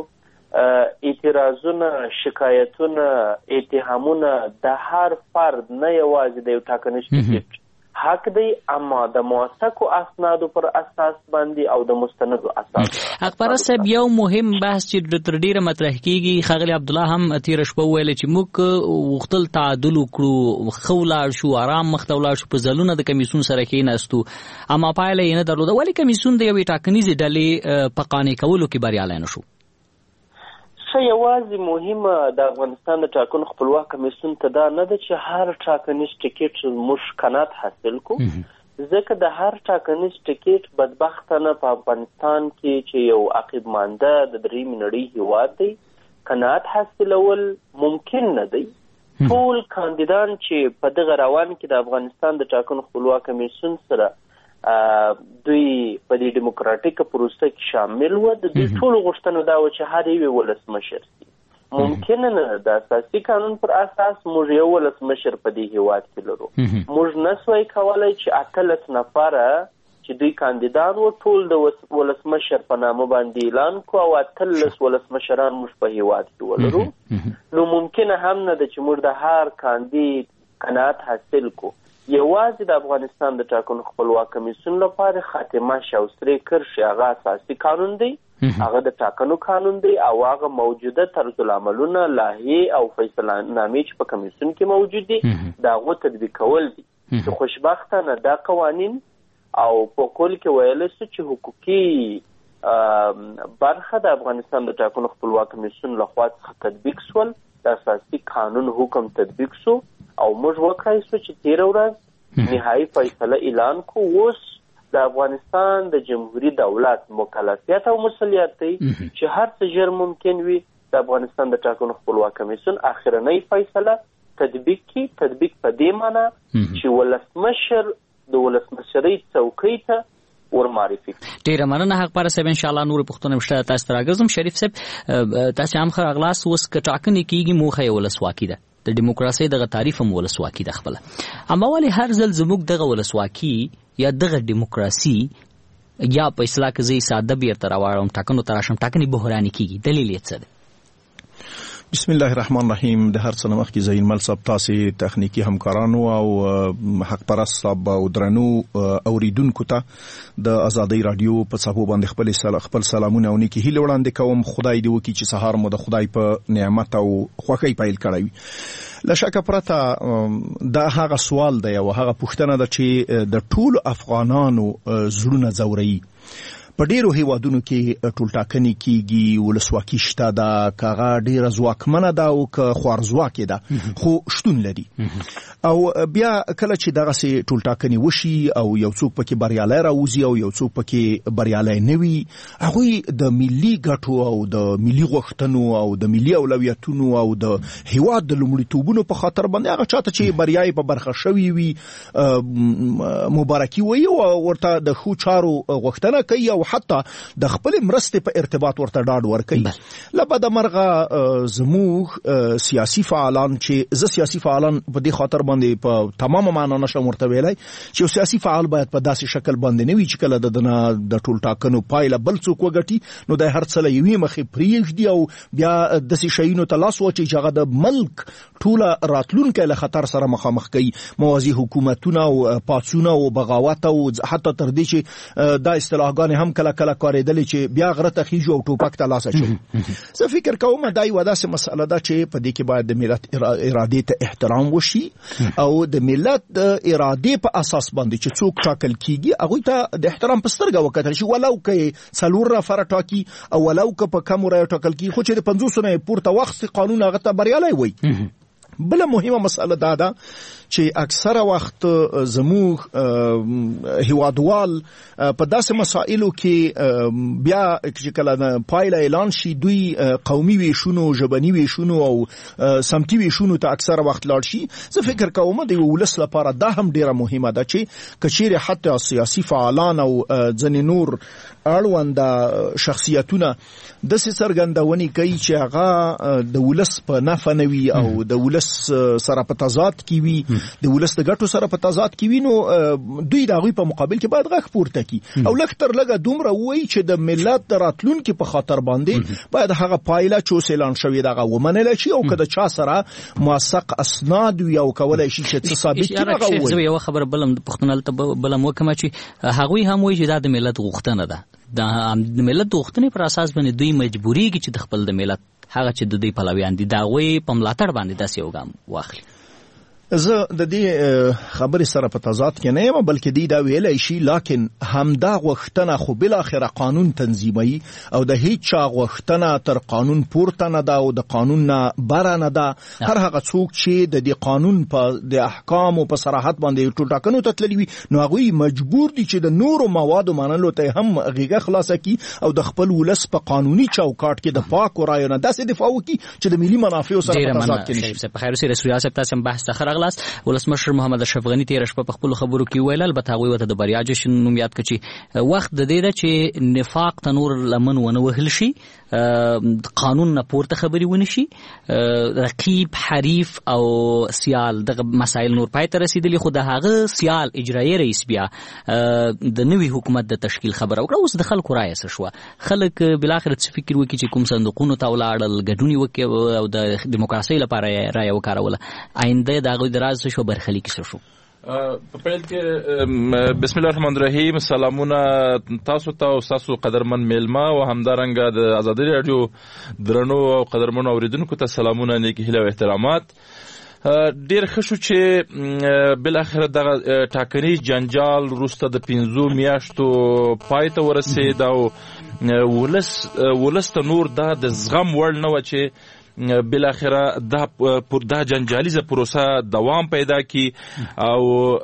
اعتراضونه، شکایتونه، اتهامونه د هر فرد نه یوازې د یو ټاکنیز ټکټ حق دی، اما د موثقو اسنادو پر اساس باندې او د مستندو اساس. اکبر صاحب یو مهم بحث چې تر ډیره مطرح کیږي، خغلی عبد الله هم تیر شپه ویل چې موږ وختل تعادل وکړو، خولاړ شو، آرام مخته ولاړ شو، په ځلونه د کمیسون سره کېناستو، اما پایله یې نه درلوده. ولې کمیسون د یوې ټاکنیزې ډلې په قانع کولو کې بریالی نه شو؟ څه یوازې مهمه د افغانستان د ټاکنو خپلواک کمیسیون ته دا نه ده چې هر ټاکنیز ټکټ موږ قناعت حاصل کو، ځکه د هر ټاکنیز ټکټ بدبختانه په افغانستان کې چې یو عقب مانده د دریمې نړۍ هیواد دی، قناعت حاصلول ممکن نه دی. ټول کاندیدان چې په دغه روان کې د افغانستان د ټاکنو خپلواک کمیسیون سره دوی په دې دیموکراتیک پروسه کې شامل و، د دوی ټولو غوښتنه دا و چې هر یو ولسمشر شي. ممکن نه د اساسي قانون پر اساس موږ یو ولسمشر په دې هیواد کې لرو. موږ نسوای کولای چې اتلس نفره چې دوی کاندیدان و ټول د ولسمشر په نامه باندې اعلان کو او اتلس ولسمشران موږ په هیواد کې ولرو. نو ممکن هم نه ده چې موږ د هر کاندید قناعت حاصل کو. یوازې د افغانستان د ټاکنو خپلواک کمیسیون لپاره خاتمه شاوسری کرښې هغه اساسي قانون دی، هغه د ټاکنو قانون دی او هغه موجوده طرز العملونه، لایحې او فیصلهنامې چې په کمیسیون کې موجود دي د هغو تطبیق کول دي. چې خوشبختانه دا قوانین او په کل کې ویلی شو چې حقوقي برخه د افغانستان د ټاکنو خپلواک کمیسیون لخوا څخه تطبیق شول، د اساسي قانون حکم تطبیق شو او موږ وکړای شو چې تیره ورځ نهایي فیصله اعلان کو. اوس د افغانستان د جمهوریت دولت مکلفیت او مسؤلیت دی چې هر څه ژر ممکن وي د افغانستان د ټاکنو خپلواک کمیسیون اخرنۍ فیصله تطبیق کی. تطبیق په دې معنی چې ولسمشر د ولسمشرۍ څوکۍ ته ورمعرفي. ډیره مننه حق پر صاحب، ان شاء الله نور پښتون مشته تاسو ته راګرځم. شریف صاحب تاسو هم خر اغلاس اوس ک ټاکنې کیږي موخه ولسواکي ده، د دیموکراسي دغه تعریف هم ولسواکي د خپل، اما ولې هر ځل زموږ دغه ولسواکي یا دغه دیموکراسي یا په اصطلاح کې زی ساده بیرته راوړم ټاکنو تراشم ټاکنې بحراني کیږي؟ دلیل یې څه دی؟ بسم الله الرحمن الرحیم. د هر څه مخکې زین مل صاحب تاسو تخنیکی همکارانو او حق پرست صاحب او درنو اوریدونکو ته د ازادي رادیو په صفو باندې خپل خپل سلامونه او نیکی هیله وړاندې کوم. خدای دې وکړي چې سهار مو د خدای په نعمت او خوښۍ پیل کړی. لشکه پرته دا هغه سوال دی او هغه پوښتنه ده چې د ټولو افغانانو زړونه ځوري. په ډیرو هیوادونو کې ټول ټاکنې کیږي، ولسواکي شته ده، کاغه ډیره ځواکمنه ده او که خوارځواکه ده، خو شتون لري. او بیا کله چې دغه سي ټول ټاکنې وشي او یو څوک پکې بریالي راوځي او یو څوک پکې بریالي نه وي، هغه د ملي ګټو او د ملي غوښتنو او د ملي اولویتونو او د هیواد د لومړیتوبونو په خاطر باندې هغه چاته چې بریاي په برخه شوی وي مبارکي وي او ورته د خو چارو غوښتنه کوي او حتی د خپل مرستې په ارتباط ورته ډاډ ورکوي. لبد مرغه زموږ سیاسي فعالان چې ز سیاسي فعالان په دې خاطر باندې په تمام معنا نشم ورته ویلای چې سیاسي فعال باید په داسې شکل باندې نه وي چې کله د د ټول ټاکنو پایله بل څوک وګټي نو د هر څه یوې مخې پریږدي او بیا د سې شینو ته لاس واچي چې هغه د ملک ټوله راتلونکي له خطر سره مخامخ کوي. موازي حکومتونه او پاڅونه او بغاوت او حتی تر دې چې د اصطلاحګان هم کله کله کارېدلې چې بیا غره ته خيجو او ټوپک ته لاس اچوي. زه فکر کوم دا یو داسې مسله ده چې په دې کې باید د ملت ارادې ته احترام وشي او د ملت د ارادې په اساس باندې چې څوک ټاکل کیږي هغه ته د احترام په سترګه وکړل شي، ولو کې څلور نفر ټاکي او ولو کې په کم رایو ټاکل کیږي، خو چې د پنځوس نه پورته وخت قانون هغه ته بریالي وي. بل مهمه مسله دا ده چې اکثره وخت زموږ هیوادوال په داسې مسائلو کې بیا چې کله پایله اعلان شي دوی قومي ویشونو، ژبني ویشونو او سمتي ویشونو ته اکثره وخت لاړ شي. زه فکر کوم د ولس لپاره دا هم ډیره مهمه ده چې کچېره حتی سیاسي فعالان او ځنې نور اړوند شخصیتونه د سرګندونی کوي چې هغه د ولس په نفع نه وي او د ولس سره په تضاد کې وي د ولس د ګټو سره په تضاد کې وینو دوی د هغوی په مقابل کې باید غږ پورته کړي او لږ تر لږه دومره ووایي چې د ملت د راتلونکي په خاطر باندې باید هغه پایله چې اعلان شوې دغه ومنل شي او که د چا سره موثق اسناد وي او کولای شي چې څه ثابت کړي هغه ووایي. زه یو خبره بلم پښتون ته بلم وکم چې هغوی هم وایي چې دا د ملت غوښتنه ده. د ملت د غوښتنې پر اساس باندې دوی مجبورېږي چې د خپل د ملت هغه چې د دوی پلویان دي د هغوی په ملاتړ باندې داسې یو ګام واخلي. زه د دې خبرې سره په تضاد کې نه یم بلکې دی دا ویلی شي لکن همدا غوښتنه خو بالاخره قانون تنظیموي او د هیڅ چا غوښتنه تر قانون پورته نه ده او د قانون نه بره نه ده. هر هغه څوک چې د دې قانون په د احکامو په صراحت باندې ټول ټاکنو ته تللي وي نو هغوی مجبور دي چې د نورو موادو منلو ته هم غېږه خلاصه کړي او د خپل ولس په قانوني چوکاټ کې د پاکو رایو نه داسې دفاع وکړي چې د ملي منافعو سره په تضاد کې نه شي. په خیر اوسئ رسول الله صاحب تاسو هم بحث ته راغلاست. ولسمشر محمد اشرف غنی تیر شپه په خپل خبرو کې ویل البته هغوی ورته د بریا جشن نوم یاد کړي چې وخت د دې ده چې نفاق ته نور لمن ونه وهل شي، قانون نه پورته خبرې ونه شي، رقیب حریف او سیال دغه مسایل نور پای ته رسیدلی خو د هغه سیال اجرایي رئیس بیا د نوي حکومت د تشکیل خبره وکړه. اوس د خلکو رایه څه شوه؟ خلک بالاخره څه فکر وکړي چې کوم صندوقونو ته ولاړل ګډون یې وکړي او د دیموکراسۍ لپاره رایه وکاروله، آینده د هغوی د راز څه شو، برخلیک څه شو؟ په پیل کې بسم الله الرحمن الرحیم، سلامونه تاسو ته او تاسو قدرمن میلمه او همدارنګه د آزادۍ راډیو درنو او قدرمنو اوریدونکو ته سلامونه، نیکی هیله او احترامات. ډیر ښه شو چې بل اخر دغه ټاکنیز جنجال وروسته د پنځو میاشتو پای ته ورسېد او ولس ولس ته نور دا د زغم وړ نه و چې بل اخره دا دا جنجالیزه پروسه دوام پیدا کی او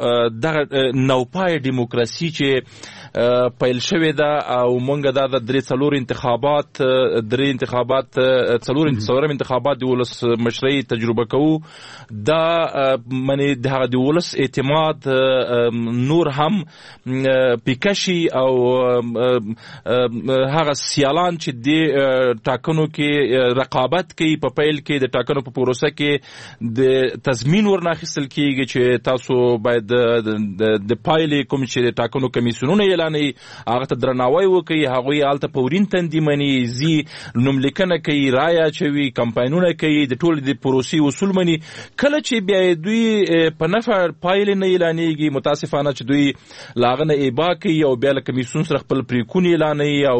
دغه نوپای دیموکراسي چې پیل شوې ده او مونږ دا د درې څلور انتخابات درې انتخابات څلور څلورم انتخابات د ولس مشرۍ تجربه کوو، دا منی د د ولس اعتماد نور هم پیکشي او هغه سیالان چې د ټاکنو کې رقابت کوي په پیل کې د ټاکنو په پروسه کې د تضمین ورناخیستل کیږي چې تاسو باید د پایلې کوم چې د ټاکنو کمیسیونونه اعلانوي هغه ته درناوی وکړي، هغوی هلته په ورین تندي مني، ځي نوملیکنه کوي، رایه اچوي، کمپاینونه کوي، د ټولې د پروسې اصول مني. کله چې بیا دوی په نفع پایلې نه اعلانېږي، متاسفانه چې دوی له هغه نه ابا کوي او بیا له کمیسیون سره خپل پریکون اعلانوي او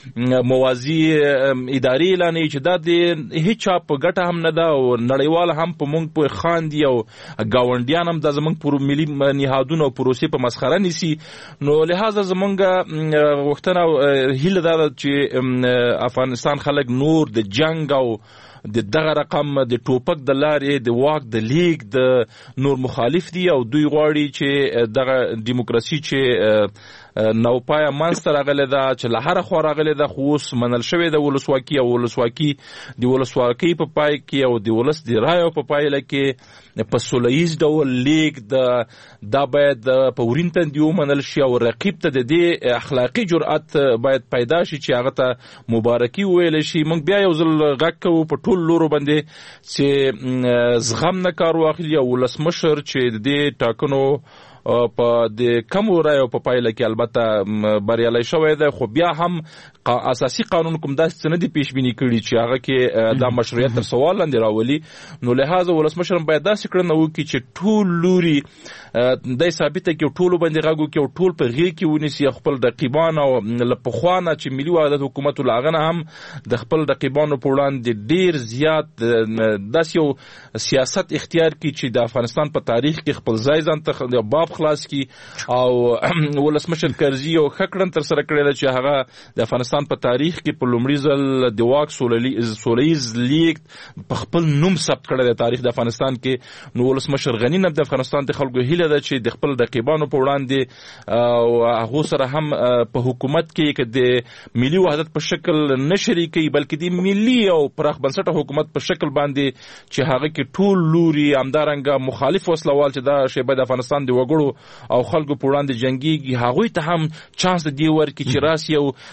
موازي ادارې اعلانوي چې دا د هیڅ چا په ګټه هم نه ده او نړیوال هم په مونږ په خاندي او ګاونډیان هم دا زمونږ پر ملي نهادونه او پروسې په مسخره نیسي. نو لہذا زمونږ غوښتنه هیله دا ده چې افغانستان خلک نور د جنگ او د دغه رقم د ټوپک د لارې د واک د لیگ د نور مخالف دي او دوی غواړي چې دغه دیموکراسي چې نوپایه منځته راغلې ده چې له هره خوا راغلې ده خو اوس منل شوې ده ولسواکي او ولسواکي د ولسواکۍ په پای کې او د ولس د رایو په پایله کې په سوله ییز ډول لیگ دا باید په ورین تندي ومنل شي او رقیب ته د دې اخلاقي جرأت باید پیدا شي چې هغه ته مبارکي وویل شي. موږ بیا یو ځل غږ کوو په ټول لورو باندې چې زغم نه کار واخلي او ولسمشر چې د دې ټاکنو په د کم رایو په پایله کې البته بریالی شوی دی خو بیا هم اساسي قانون کوم داسې څه نه دي پیش بیني کړي چې هغه کې دا مشروعیت تر سوال لاندې راولي. نو لهذا ولسمشر باید داسې کړنه وکړي چې ټول لوري دی ثابته کړي، ټولو باندې غږ وکړي او ټول په غېږ کې ونیسي خپل رقیبان او له پخوا نه چې ملي وحدت حکومت له هغه نه هم د خپل رقیبانو په وړاندې ډېر زیات داسې یو سیاست اختیار کړي چې د افغانستان په تاریخ کې خپل ځای ځان ته باب خلاص کی او ولسمشر کرزي او خکړن تر سره کړل چې هغه د افغانستان په تاریخ کې په لومړي ځل د واک سولهییز لیگ په خپل نوم ثبت کړی د تاریخ د افغانستان کې. نو ولسمشر غنی نه د افغانستان د خلکو هیله ده چې د خپل رقیبانو په وړاندې او هغه سره هم په حکومت کې کې د ملي وحدت په شکل نه شریکي بلکې د ملي او پراخ بنسټه حکومت په شکل باندې چې هغه کې ټول لوري همدارنګه مخالف وسلوال چې دا شیبه د افغانستان د وګړو او خلکو په وړاندې جنگيږي هغوی ته هم چانس دی ورکړي چې راس یو خپل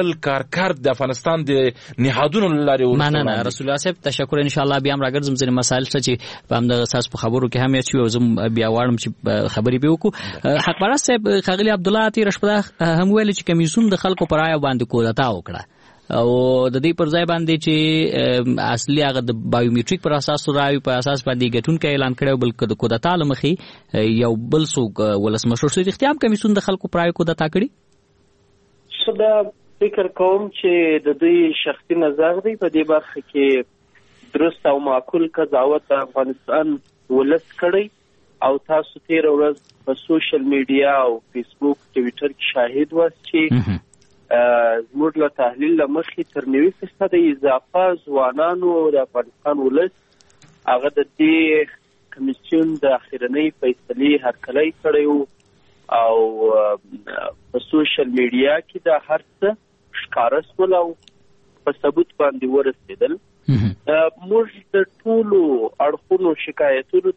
خپل کارکر د افغانستان د نهادونو لارې مننه رسول الله صاحب تشکر ان شاء الله بیا هم راګرځم ځینې مسایل چې په همدغه اساس په خبرو کې هم یې زم بیا واړم چې خبرې به وکړو حق پرست صاحب ښاغلي عبدالله تیر شپه هم ویل چې کمیسیون د خلکو پر رایه باندې کودتا وکړه او د دې پر ځای باندې چې اصلي هغه د بایومټریک پر اساس راوي په اساس باندې ګټونکو اعلان کړو بلکې د کودتا لمخې یو بل څوک ولسمشر شو اختیام کمیسیون د خلکو پر رایه کودتا کړي شدا فکر کوم چې د دوی شخصي نظر دی په دې برخه کې درست او معقول قضاوت افغانستان ولس کړی او تاسو تیر ورځ په سوشل میډیا او فیسبوک ټویټر کې شاهد واست چې زموږ له تحلیل له مخې تر نوي فیصده اضافه ځوانانو د افغانستان ولس هغه د دې کمیسیون د اخرنۍ فیصلې هرکلی کړی او په سوشل میډیا کې د هر څه ښکاره شول او په ثبوت باندې ورسېدل. موږ د ټولو اړخونو شکایتونو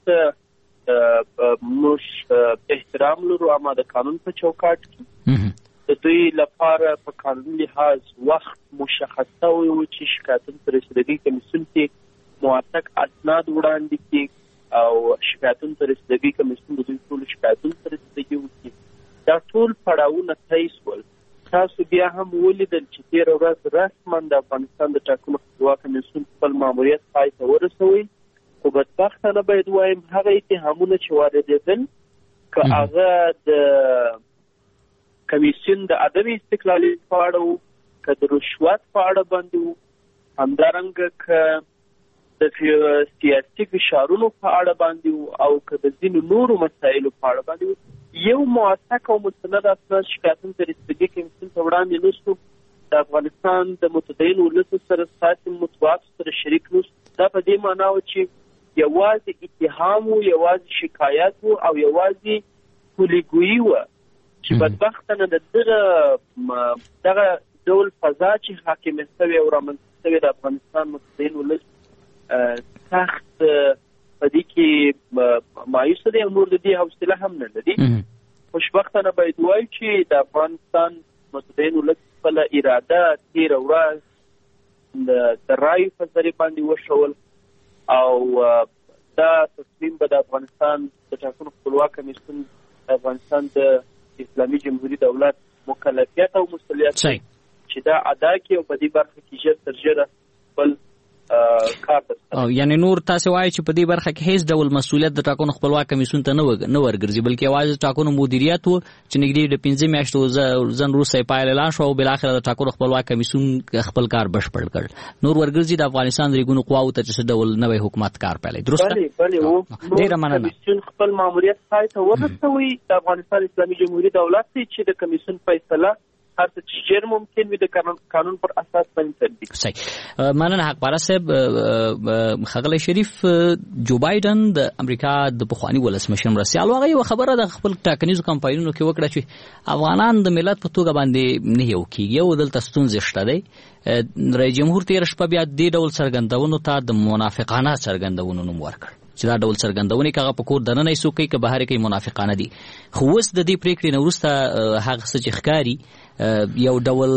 ته موږ احترام لرو اما د قانون په چوکاټ کې د دوی لپاره په قانوني لحاظ وخت مشخص شوی و چې شکایتونو ته رسیدګي کمیسیون کې موثق اسناد وړاندې کړي او شکایتونو ته رسیدګي کمیسیون د دوی ټول شکایتونو ته رسیدګي وکړي. دا ټول پړاوونه طی شول. تاسو بیا هم ولیدل چې تېره ورځ رسما د افغانستان د ټاکنو خپلواک کمیسیون خپل ماموریت پای ته ورسوي خو بدبختانه باید وایم هغه اتهامونه چې واردېدل که هغه د کمیسیون د عدم استقلالیت په اړه وو که د رشوت په اړه باندې وو همدارنګه که د سیاسي فشارونو په اړه باندې وو او که د ځینو نورو مسایلو په اړه باندې وو یو موثق او مستند اسناد شکایتونو ته رسیدګي کمیسیون ته وړاندې نشو. د افغانستان د متدین ولسو سره ساتي مطبوعات سره شریک نشو. دا په دې معنا و چې یوازې اتهام و یوازې شکایت و او یوازې پولیګویي و چې بدبختانه د دغه دغه ډول فضا چې حاکمه شوې او رامنځته شوې د افغانستان متدین ولس سخت په دې کې مایوس دي او نور د دې حوصله هم نه لري. خوشبختانه باید وایو چې د افغانستان متدین ولس خپله اراده تېره ورځ د رایو په ذریعه باندې وښول او دا تصمیم به د افغانستان د ټاکنو خپلواک کمیسیون د افغانستان د اسلامي جمهوریت دولت مکلفیت او مسؤلیت چې دا ادا کړي او په دې برخه کې ژر تر ژره خپل کار او یعنی نور تاسو وایي چې په دې برخه کې هیڅ ډول مسؤلیت د ټاکنو خپلواک کمیسیون ته نه ورګرځي بلکې یوازې ټاکنو مدیریت و چې نږدې د پنځه میاشتو ځن وروسته پایله اعلان شو او بالاخره د ټاکنو خپلواک کمیسیون خپل کار بشپړ کړ. نور ورګرځي د افغانستان ریګونو قواو ته چې ډول نوې حکومت کار پیلوي. درسته؟ بله بله و ډیره مننه. کمیسیون خپل ماموریت پای ته ورسوي. د افغانستان اسلامي جمهوریت دولت چې د کمیسیون فیصله هر څه چې ډېر ممکن وي د قانون پر اساس باندې تطبیق. صحیح. مننه حق پرست صاحب. ښاغلی شریف جو بایدن د امریکا د پخواني ولسمشر مرستیال هغه یو خبره د خپل ټاکنیزو کمپاینونو کې وکړه چې افغانان د ملت په توګه باندې نه یو کېږي او دلته ستونزې شته دی. رئیس جمهور تېره شپه بیا دې ډول څرګندونو ته د منافقانه څرګندونو نوم ورکړ چې دا ډول څرګندونې که هغه په کور دننه یې څوک کوي که بهر یې کوي منافقانه دي. خو اوس د دې پرېکړې نه وروسته هغه څه چې ښکاري یو ډول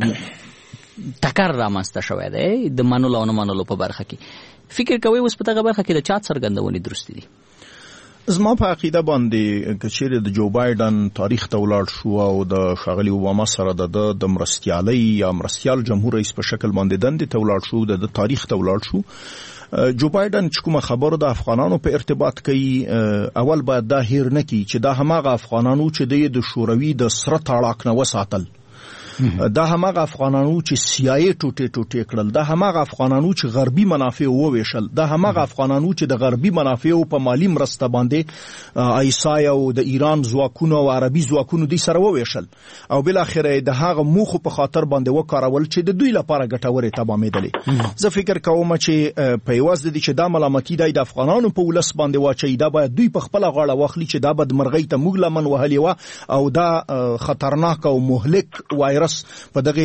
ټکر رامنځته شوی دی د منلو او نه منلو په برخه کې. فکر کوئ اوس په دغه برخه کې د چا څرګندونې درستې دي؟ زما په عقیده باندې که چیرې د جو بایدن تاریخ ته ولاړ شو او د ښاغلي اوباما سره د د مرستیالۍ یا مرستیال جمهور رئیس په شکل باندې دندې ته ولاړ شو د تاریخ ته ولاړ شو جو بایدن چې کومه خبره د افغانانو په ارتباط کوي اول باید دا هیر نه کړي چې دا هماغه افغانانو چې د شوروي د سره تاړاک نه وساتل، دا هماغه افغانانو چې سیاسي ټوټه ټوټه کړل، دا هماغه افغانانو چې غربي منافع وویشل، دا هماغه افغانانو چې د غربي منافع په مالی مرسته باندې ایسای او د ایران ځواکونو او عربي ځواکونو دي سره وویشل او بل اخره د هغه موخه په خاطر باندې وکارول چې د دوی لپاره ګټورې تمامېدلې. زه فکر کوم چې په یواز د دې چې دا ملامتي د افغانانو په ولس باندې واچي، دا باید دوی په خپل غاړه واخلي چې دا بد مرغۍ ته موږ لمن وهلې و او دا خطرناک او مهلک وایرس وایرس په دغه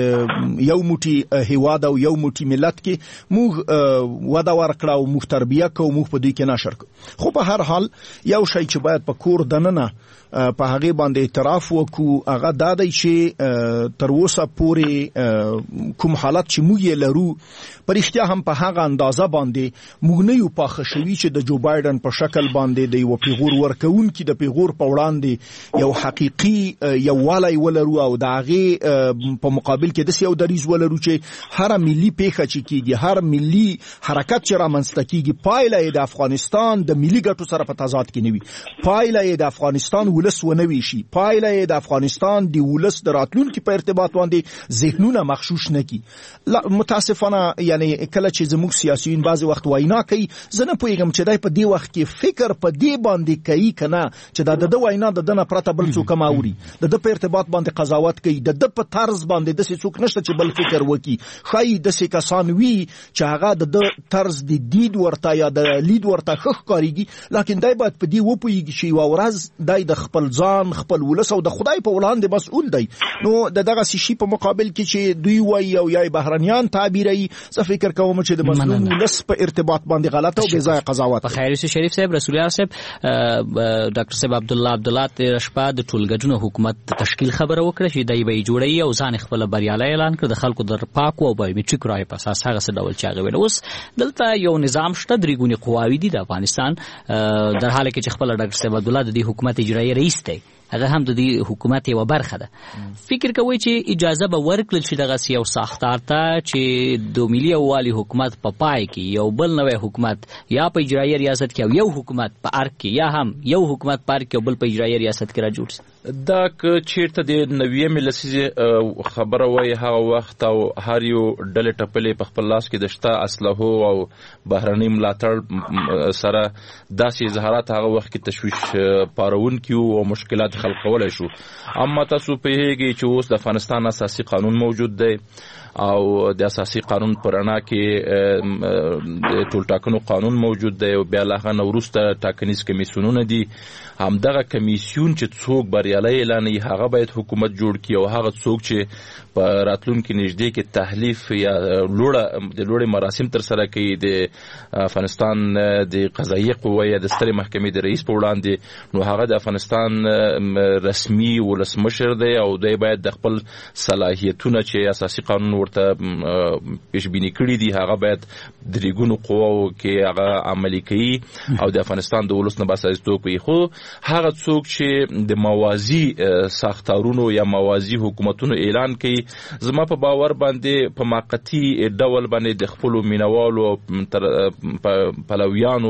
یو موټي هیواد او یو موټي ملت کې موږ ودا ورکړه او موږ تربیه کوو، موږ په دوی کې نشر کوو. خو په هر حال یو شی چې باید په کور دننه په هغه باندې اعتراف وکړو هغه دا دی چې تر اوسه پورې کوم حالت چې موږ یې لرو په رښتیا هم په هغه اندازه باندې موږ نه یو پاخه شوي چې د جو بایدن په شکل باندې د یو پیغور ورکوونکي د پیغور په وړاندې یو حقیقي یووالی ولرو او د هغې په مقابل کې داسې یو دریځ ولرو چې هره ملي پیښه چې کېږي، هر ملي حرکت چې رامنځته کېږي، پایله یې د افغانستان د ملي ګټو سره په تضاد کې نه وي، پایله یې د افغانستان ولس ونه وي شي، پایله یې د افغانستان د ولس د راتلونکي په ارتباط باندې ذهنونه مغشوش نه کی. متاسفانه یعنی کله چې زموږ سیاسيون بعضی وخت وینا کوي، زه نه پوهیږم چې دای په دې وخت کې فکر په دې باندې کوي کنه چې دا د وینا د دنه پرته بل څوک ما اوري، د د په ارتباط باندې قضاوت کوي، د د په طرز باندې د څه څوک نشته چې بل فکر وکي. خای د څه کسان وی چې هغه د طرز د دید ورته یا د لید ورته خخ کاریږي، لکه دای باید په دې وپویږي چې یو ورځ دای د خپل ځان، خپل ولس او د خدای په وړاندې مسؤل دی. نو د دغه شي په مقابل کې چې دوی وایي او یا بهرنیان تعبیري، زه فکر کوم چې د مظلوم ولس په ارتباط باندې غلطه او بې ځای قضاوت. په خیر شریف صاحب، رسول الله صاحب، ډاکټر صاحب عبد الله عبدالله تیر شپه د ټولګډونو حکومت تشکیل خبره وکړه چې دای به جوړي او ځان خپل بریالي اعلان کړ د خلکو د پاکو او بایومټریک رای په اساس هغه څه ډول چاغه ویل. اوس دلته یو نظام شته، درې ګونې قواوی دي د افغانستان، در حاله کې چې خپل ډاکټر صاحب عبد الله د دې حکومت اجرایي رئیس دی، هغه هم د دې حکومت یو برخه ده. فکر کوي چې اجازه به ورکړل شي دغه یو ساختار ته چې د ملي یووالي حکومت په پای کې یو بل نوې حکومت یا په اجرایي ریاست کې او یو حکومت په ارګ کې یا هم یو حکومت په ارګ کې او بل په اجرایي ریاست کې را جوړ شي. دا که چیرته د نوې لسیزې خبره وای هغه وخت او هر یو ډلې ټپلې په خپل لاس کې د شته اسلحو او بهرني ملاتړ سره داسې اظهارات هغه وخت کې تشویش پارونکي او مشکلات خلقولای شو. اما تاسو په هیګي چې اوس د افغانستان اساسي قانون موجود دی او د اساسي قانون پرانا کې د ټول ټاکنو قانون موجود دی او بیا لا غن ورسته ټاکنیز کمیسیونونه دي. هم دغه کمیسیون چې څوک بریالي اعلان یې هغه باید حکومت جوړ کړي او هغه څوک چې په راتلونکي نږدې کې تحلیف یا لوړه د لوړې مراسم تر سره کوي د افغانستان د قضایي قوه یا د سترې محکمې د رئیس په وړاندې، نو هغه د افغانستان رسمي ولسمشر دی او دی باید د خپل صلاحیتونه چې اساسي قانون ورته پیشبینی کړی دي هغه باید درې ګونو قواو کې هغه عملي کوي او د افغانستان د ولس نه باسازیتوب کوي. خو هغه څوک چې د موازی ساختارونو یا موازی حکومتونو اعلان کوي، زما په باور باندې په موقتی ډول باندې د خپل مینوالو پلویانو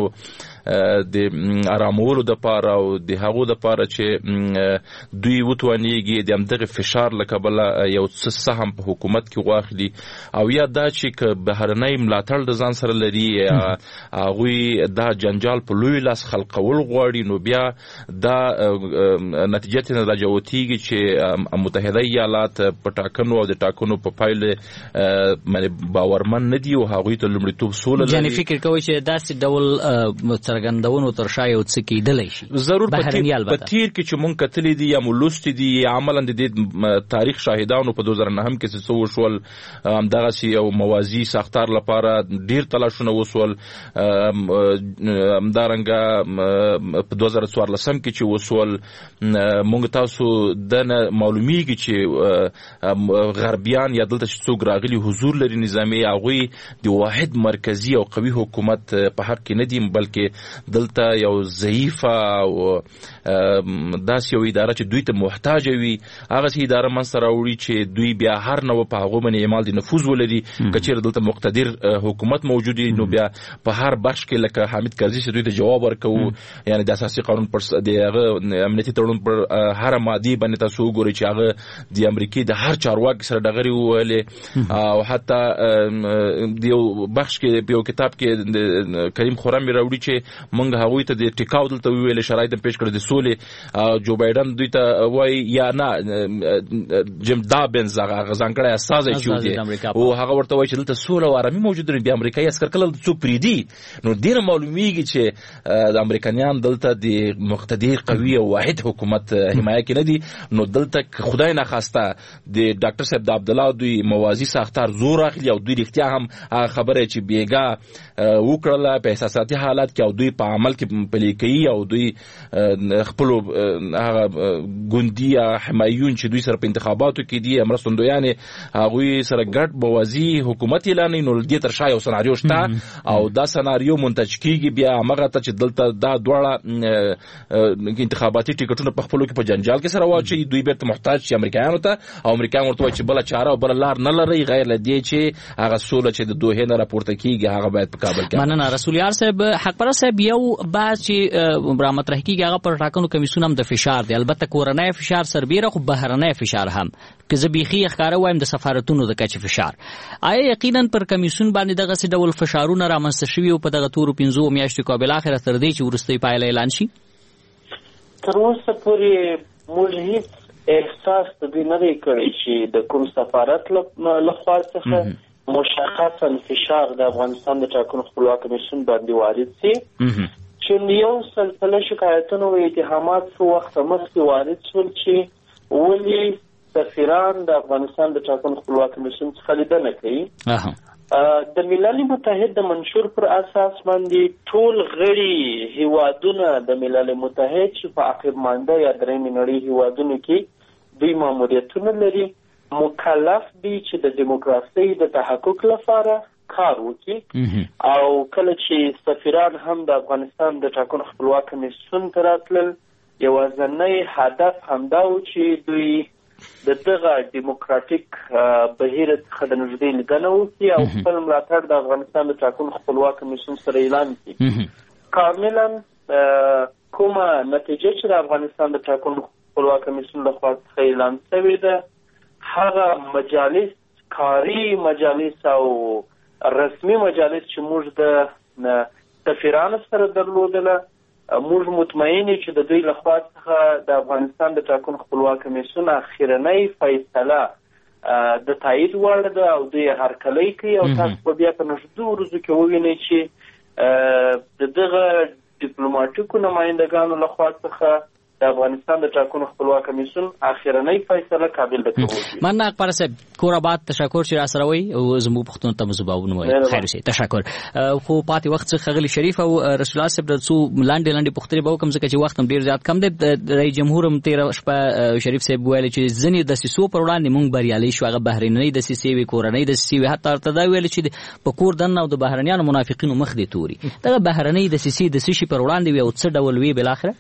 د آرامولو د پاره او د هغو د پاره چې دوی وتوانیږي د همدغه فشار له کبله یو څه سهم په حکومت کې واخلي او یا دا چې که بهرنی ملاتړ د ځان سره لري هغوی دا جنجال په لوی لاس خلقول غواړي، نو بیا دا نتیجه ته راجوتیږي چې متحده ایالات په ټاکنو او د ټاکنو په پایله باندې باورمن نه دي او هغوی ته لومړیتوب سوله لري. یعنی فکر کوي چې داسې ډول څرګندونو تر شا یو څه کېدلی شي ضرور په تیر کې چې مونږ کتلې دي یا مولوستي دي یا عملا د دې تاریخ شاهدانو په دوه زره نهم کې څه وشول، همدغسې یو موازي ساختار لپاره ډیر تلاشونه وسول، همدارنګه په دوه زره څوارلسم کې چې وسول مونږ تاسو دنه معلومیږي چې غربیان یا دلته چې څوک راغلي حضور لري نظامي هغوی د واحد مرکزي او قوي حکومت په حق کې نه دي، بلکې دلته یو ضعیفه او داسې یو اداره چې دوی ته محتاج وي هغه سي اداره منځته راوړي چې دوی بیا هر نو په هغو باندې اعمال د نفوذ ولري. که چېرې دلته مقتدر حکومت موجود وي نو بیا په هر بخش کې لکه حامد کرزي چې دوی ته جواب ورکوو، یعنی د اساسي قانون پر د هغه امنیتي تړون پر هر مادي باندې تاسو وګورئ چې هغه د امریکای د هر چارواکي سره ډغرې وویلې او حتی د یو بخش کې په یو کتاب کې کریم خرم راوړي چې موږ هغوی ته د ټیکاو دلته ویل شرایط پیش کړل د سولې. جو بایدن دوی ته وایي یا نه جیم دابنز هغه ځانګړی استازی چې دی او هغه ورته وایي چې دلته سوله او آرامي موجوده ده. بیا امریکایي عسکر کله څوک پریدي نو ډیر معلومیږي چې د امریکایان دلته د مقتدر قوي او واحد حکومت حمایه کې نه دي. نو دلته خدای نه خواسته د ډاکټر صاحب د عبد الله دوی موازی ساختار زور اخلي او دوی رښتیا هم خبره چې بیګا وکړه په احساساتي حالات کې او دوی په عمل کې پلي کوي او دوی خپل هغه ګوندي حمایون چې دوی سره په انتخاباتو کې دي امرستندویان هغوی سره ګډ موازی حکومت اعلان نو دې تر شا یو سناریو شته او دا سناریو منتج کیږي بیا هغه ته چې دلته دا دواړه انتخاباتي ټیکټونه په خپلو کې په جنجال کې سره واچي. دوی بیرته محتاج شي امریکایانو ته او امریکایان ورته وایي چې بل چاره او بل لار نه لري غیر لدی چې هغه سوله چې د دوه نه راپورته کیږي هغه باید په کابل کې. مننه رسول یار صاحب. حق پر صاحب یو بعد چې برامت راه کیږي هغه پر ټاکنو کمیسیون هم د فشار دی البته کورنۍ فشار سربیره خو بهرنۍ فشار هم که زه بیخي ښکاره وایم د سفارتونو د کچې فشار. آیا یقینا پر کمیسیون باندې دغه ډول فشارونه رامنځته شوي او په دغه تورو پنځو میاشتو کې بالاخره تر دې چې وروستۍ پایله اعلان شي؟ تر اوسه پورې موږ هیڅ احساس د دې نه دی کړی چې د کوم سفارت لخوا څخه مشخصا فشار د افغانستان د ټاکنو خپلواک کمیسیون باندې وارد سي چې یو سلسله شکایتونه او اتهامات څو وخت مخکې وارد شول چې ولې سفیران د افغانستان د ټاکنو خپلواک کمیسیون څخه لیدنه کوي. د ملل متحد د منشور پر اساس باندې ټول غړي هیوادونه د ملل متحد چې په عقب مانده یا درېیمې نړۍ هیوادونو کې دوی ماموریتونه لري مکلف دي چې د دیموکراسۍ د تحقق لپاره کار وکړي او کله چې سفیران هم د افغانستان د ټاکنو خپلواک کمیسیون ته راتلل یوازینی هدف همدا و چې دوی د دغه دیموکراتیک بهیر څخه د نږدې لیدنه وکړي او خپل ملاتړ د افغانستان د ټاکنو خپلواک کمیسیون سره اعلان کړي. کاملا کومه نتیجه چې د افغانستان د ټاکنو خپلواک کمیسیون لخوا څخه اعلان شوې ده هغه مجالس کاري مجالس او رسمي مجالس چې موږ د سفیرانو سره درلودله موږ مطمئن یو چې د دوی لخوا څخه د افغانستان د ټاکنو خپلواک کمیسیون اخیرنۍ فیصله د تایید وړ ده او دوی هرکلی کوي او تاسو به بیا په نږدې ورځو کې ووینئ چې د دغه ډیپلوماټیکو نمایندګانو لخوا څخه د افغانستان د ټاکنو خپلواک کمیسیون اخیرنۍ فیصله قابل ده کوي. مننه اکبر صاحب کور آباد تشکر چې را سره وي او زموږ پښتون ته مزباونه وي خیر شي تشکر. خو پاتې وخت څخه غلی شریف او رسول الله صاحب درڅو لاندې لاندې پختري به کوم ځکه چې وخت هم ډیر زیات کم دی. د رئیس جمهور هم تیر شپه شریف صاحب ویل چې ځنې د سیسو پر وړاندې مونږ بریالي شو هغه بهرنۍ د سیسي وی کورنۍ د سیسي وی حتی ارتدا ویل چې په کور دنه او د بهرنیانو منافقینو مخ دي توري دغه بهرنۍ د سیسي د سیسي پر وړاندې وی او څه ډول وی بل اخره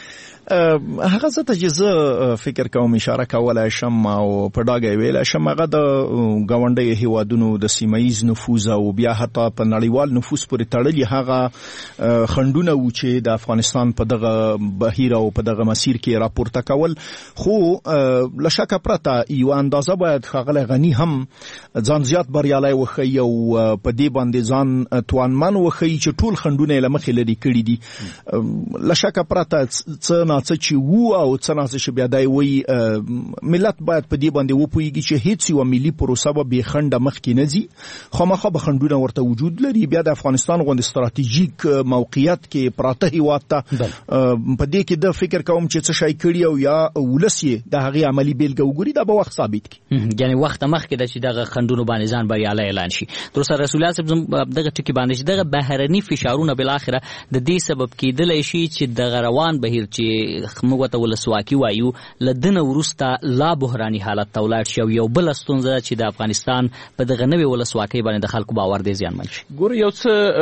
هغه څه ته چې زه فکر کوم اشاره کولای شم او په ډاګه ویل شم هغه د غونډې هیوادونو د سیمایز نفوذ او بیا حتی په نړیوال نفوذ پورې تړلي هغه خندونه و چې د افغانستان په دغه بهیر او په دغه مسیر کې راپورته کول خو لشکه پرته یو اندازه باید خغله غنی هم ځان زیات بریالي وخی او په دې باندې ځان توانمن وخی چې ټول خندونه لمخې لري کړی دي لشکه پرته څه څه چې وو او څه نه چې بیا دای وی ملت باید په دې باندې وپويږي چې هیڅ یو ملي پروسه به خنډه مخ کې نه ځي خامخا به خندونه ورته وجود لري بیا د افغانستان غوند استراتیژیک موقعیت کې پراته هیواد ته په دې کې د فکر کوم چې څه شي کړی او یا ولسی د هغه عملی بیلګه وګوري دا به وخت ثابت کړي یعنی وخت مخ کې د چې دغه خندونو باندې ځان بریالي اعلان شي. تر سره رسول الله صاحب دغه ټکی باندې چې دغه بهرني فشارونه بل اخره د دې سبب کېدل شي چې د روان بهیر چې موږ ته ولسواکي وایو لدنه ورسته لا بحراني حالت ته ولاړ شي او یو بل ستونزه چې د افغانستان په دغه نوې ولسواکي باندې د خلکو باور دی زیانمن شي. ګور یو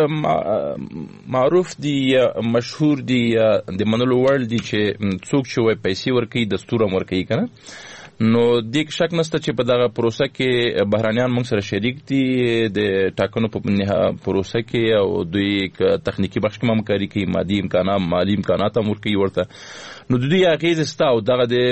څه معروف دی مشهور دی د منلو ورل دی چې څوک چې وای پیسې ورکړي دستور هم ورکړي کنه نو د شک نشته چې په دغه پروسه کې بهرانيان موږ سره شریک دي د ټاکنو په پروسه کې او دوی تخنیکی بخش کې همکاري کوي مادي امکانات مالی امکانات هم ورکوي ورته نو د دوی اغیز ستا او دغه د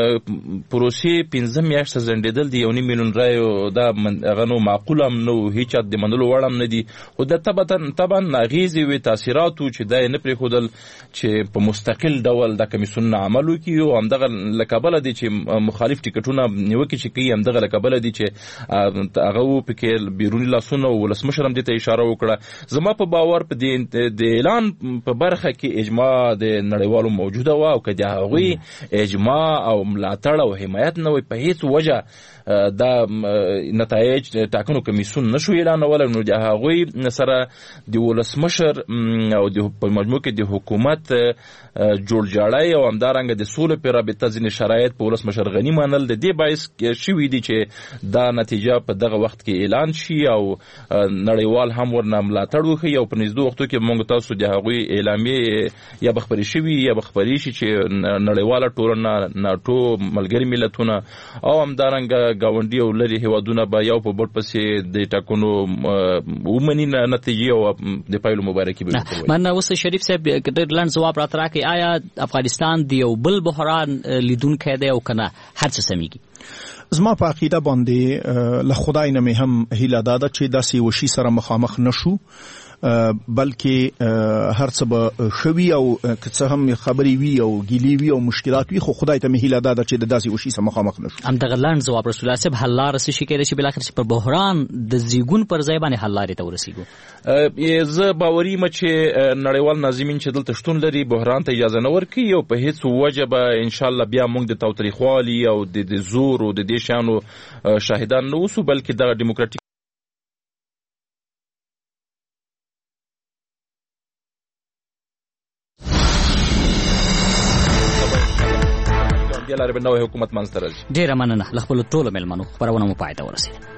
پروسې پنځه میاشتې ځنډېدل دي یو نیم میلیون رایو دا هغه نو معقول هم نو هیڅ د منلو وړ هم نه دي او د طبعا طبعا اغیز وي تاثیراتو چې دا نه پرېښودل چې په مستقل ډول د کمیسیون عمل وکړي او همدغه لکابل دي چې مخالف ټیکټونه نیوکه چې کوي همدغه لکابل دي چې هغه په کې بیرونی لاسونه او ولسمشر هم دې ته اشاره وکړه زما په باور په دې د اعلان په برخه کې اجماع د نړیوالو موجوده و او که د هغوی اجماع او ملاتړ او حمایت نه وي په هیڅ وجه دا نتایج ټاکنو کمیسیون نشو اعلانول نو د هغوی سره د ولسمشر او د په مجموع کې د حکومت جوړ جاړی او همدارنګه د سولې په رابطه ځینې شرایط په ولسمشر غنی منل د دې باعث شوي دي چې دا نتیجه په دغه وخت کې اعلان شي او نړیوال هم ورنه ملاتړ وکړي او په نږدې وختو کې موږ تاسو د هغوی اعلامیې یا به خپرې شوي یا به خپرې شي چې نړیواله ټولنه ناټو ملګري ملتونه او همدارنګه ګاونډي او لري هیوادونه به یو په بل پسې د ټاکنو ومني نتیجې او د پایلو مبارکي به وکړي. من اوس شریف صاحب ډېر لنډ ځواب راته راکړئ آیا افغانستان د یو بل بحران لیدونکی دی او کنه هر څه سمېږي؟ زما په عقیده باندې له خدای نه مې هم هیله دا ده چې داسې وشي سره مخامخ نشو بلکې هر څه به خوي او که څه هم خبري وي او ګیلي وي او مشکلات وي خو خدای ته مې هیله ده چې د داسې وشي سره مخامخ نشو. همدغه لنډ ځواب رسول الله صاحب حل لاره څه شي کېدای شي بالاخره چې پر بحران د زیږون پر ځای باندې حل لارې ته ورسېږو؟ زه باوري یم چې نړیوال ناظمین چې دلته شتون لري بحران ته اجازه نه ورکوي او په هیڅ وجه به انشاءالله بیا موږ د تاوتریخوالي او د زور او د دې شیانو شاهدان نه اوسو بلکې دغه ډیموکراتیک لاره به نوې حکومت منځته راځي. ډېره مننه له خپلو ټولو مېلمنو خپرونه مو پای ته ورسېده.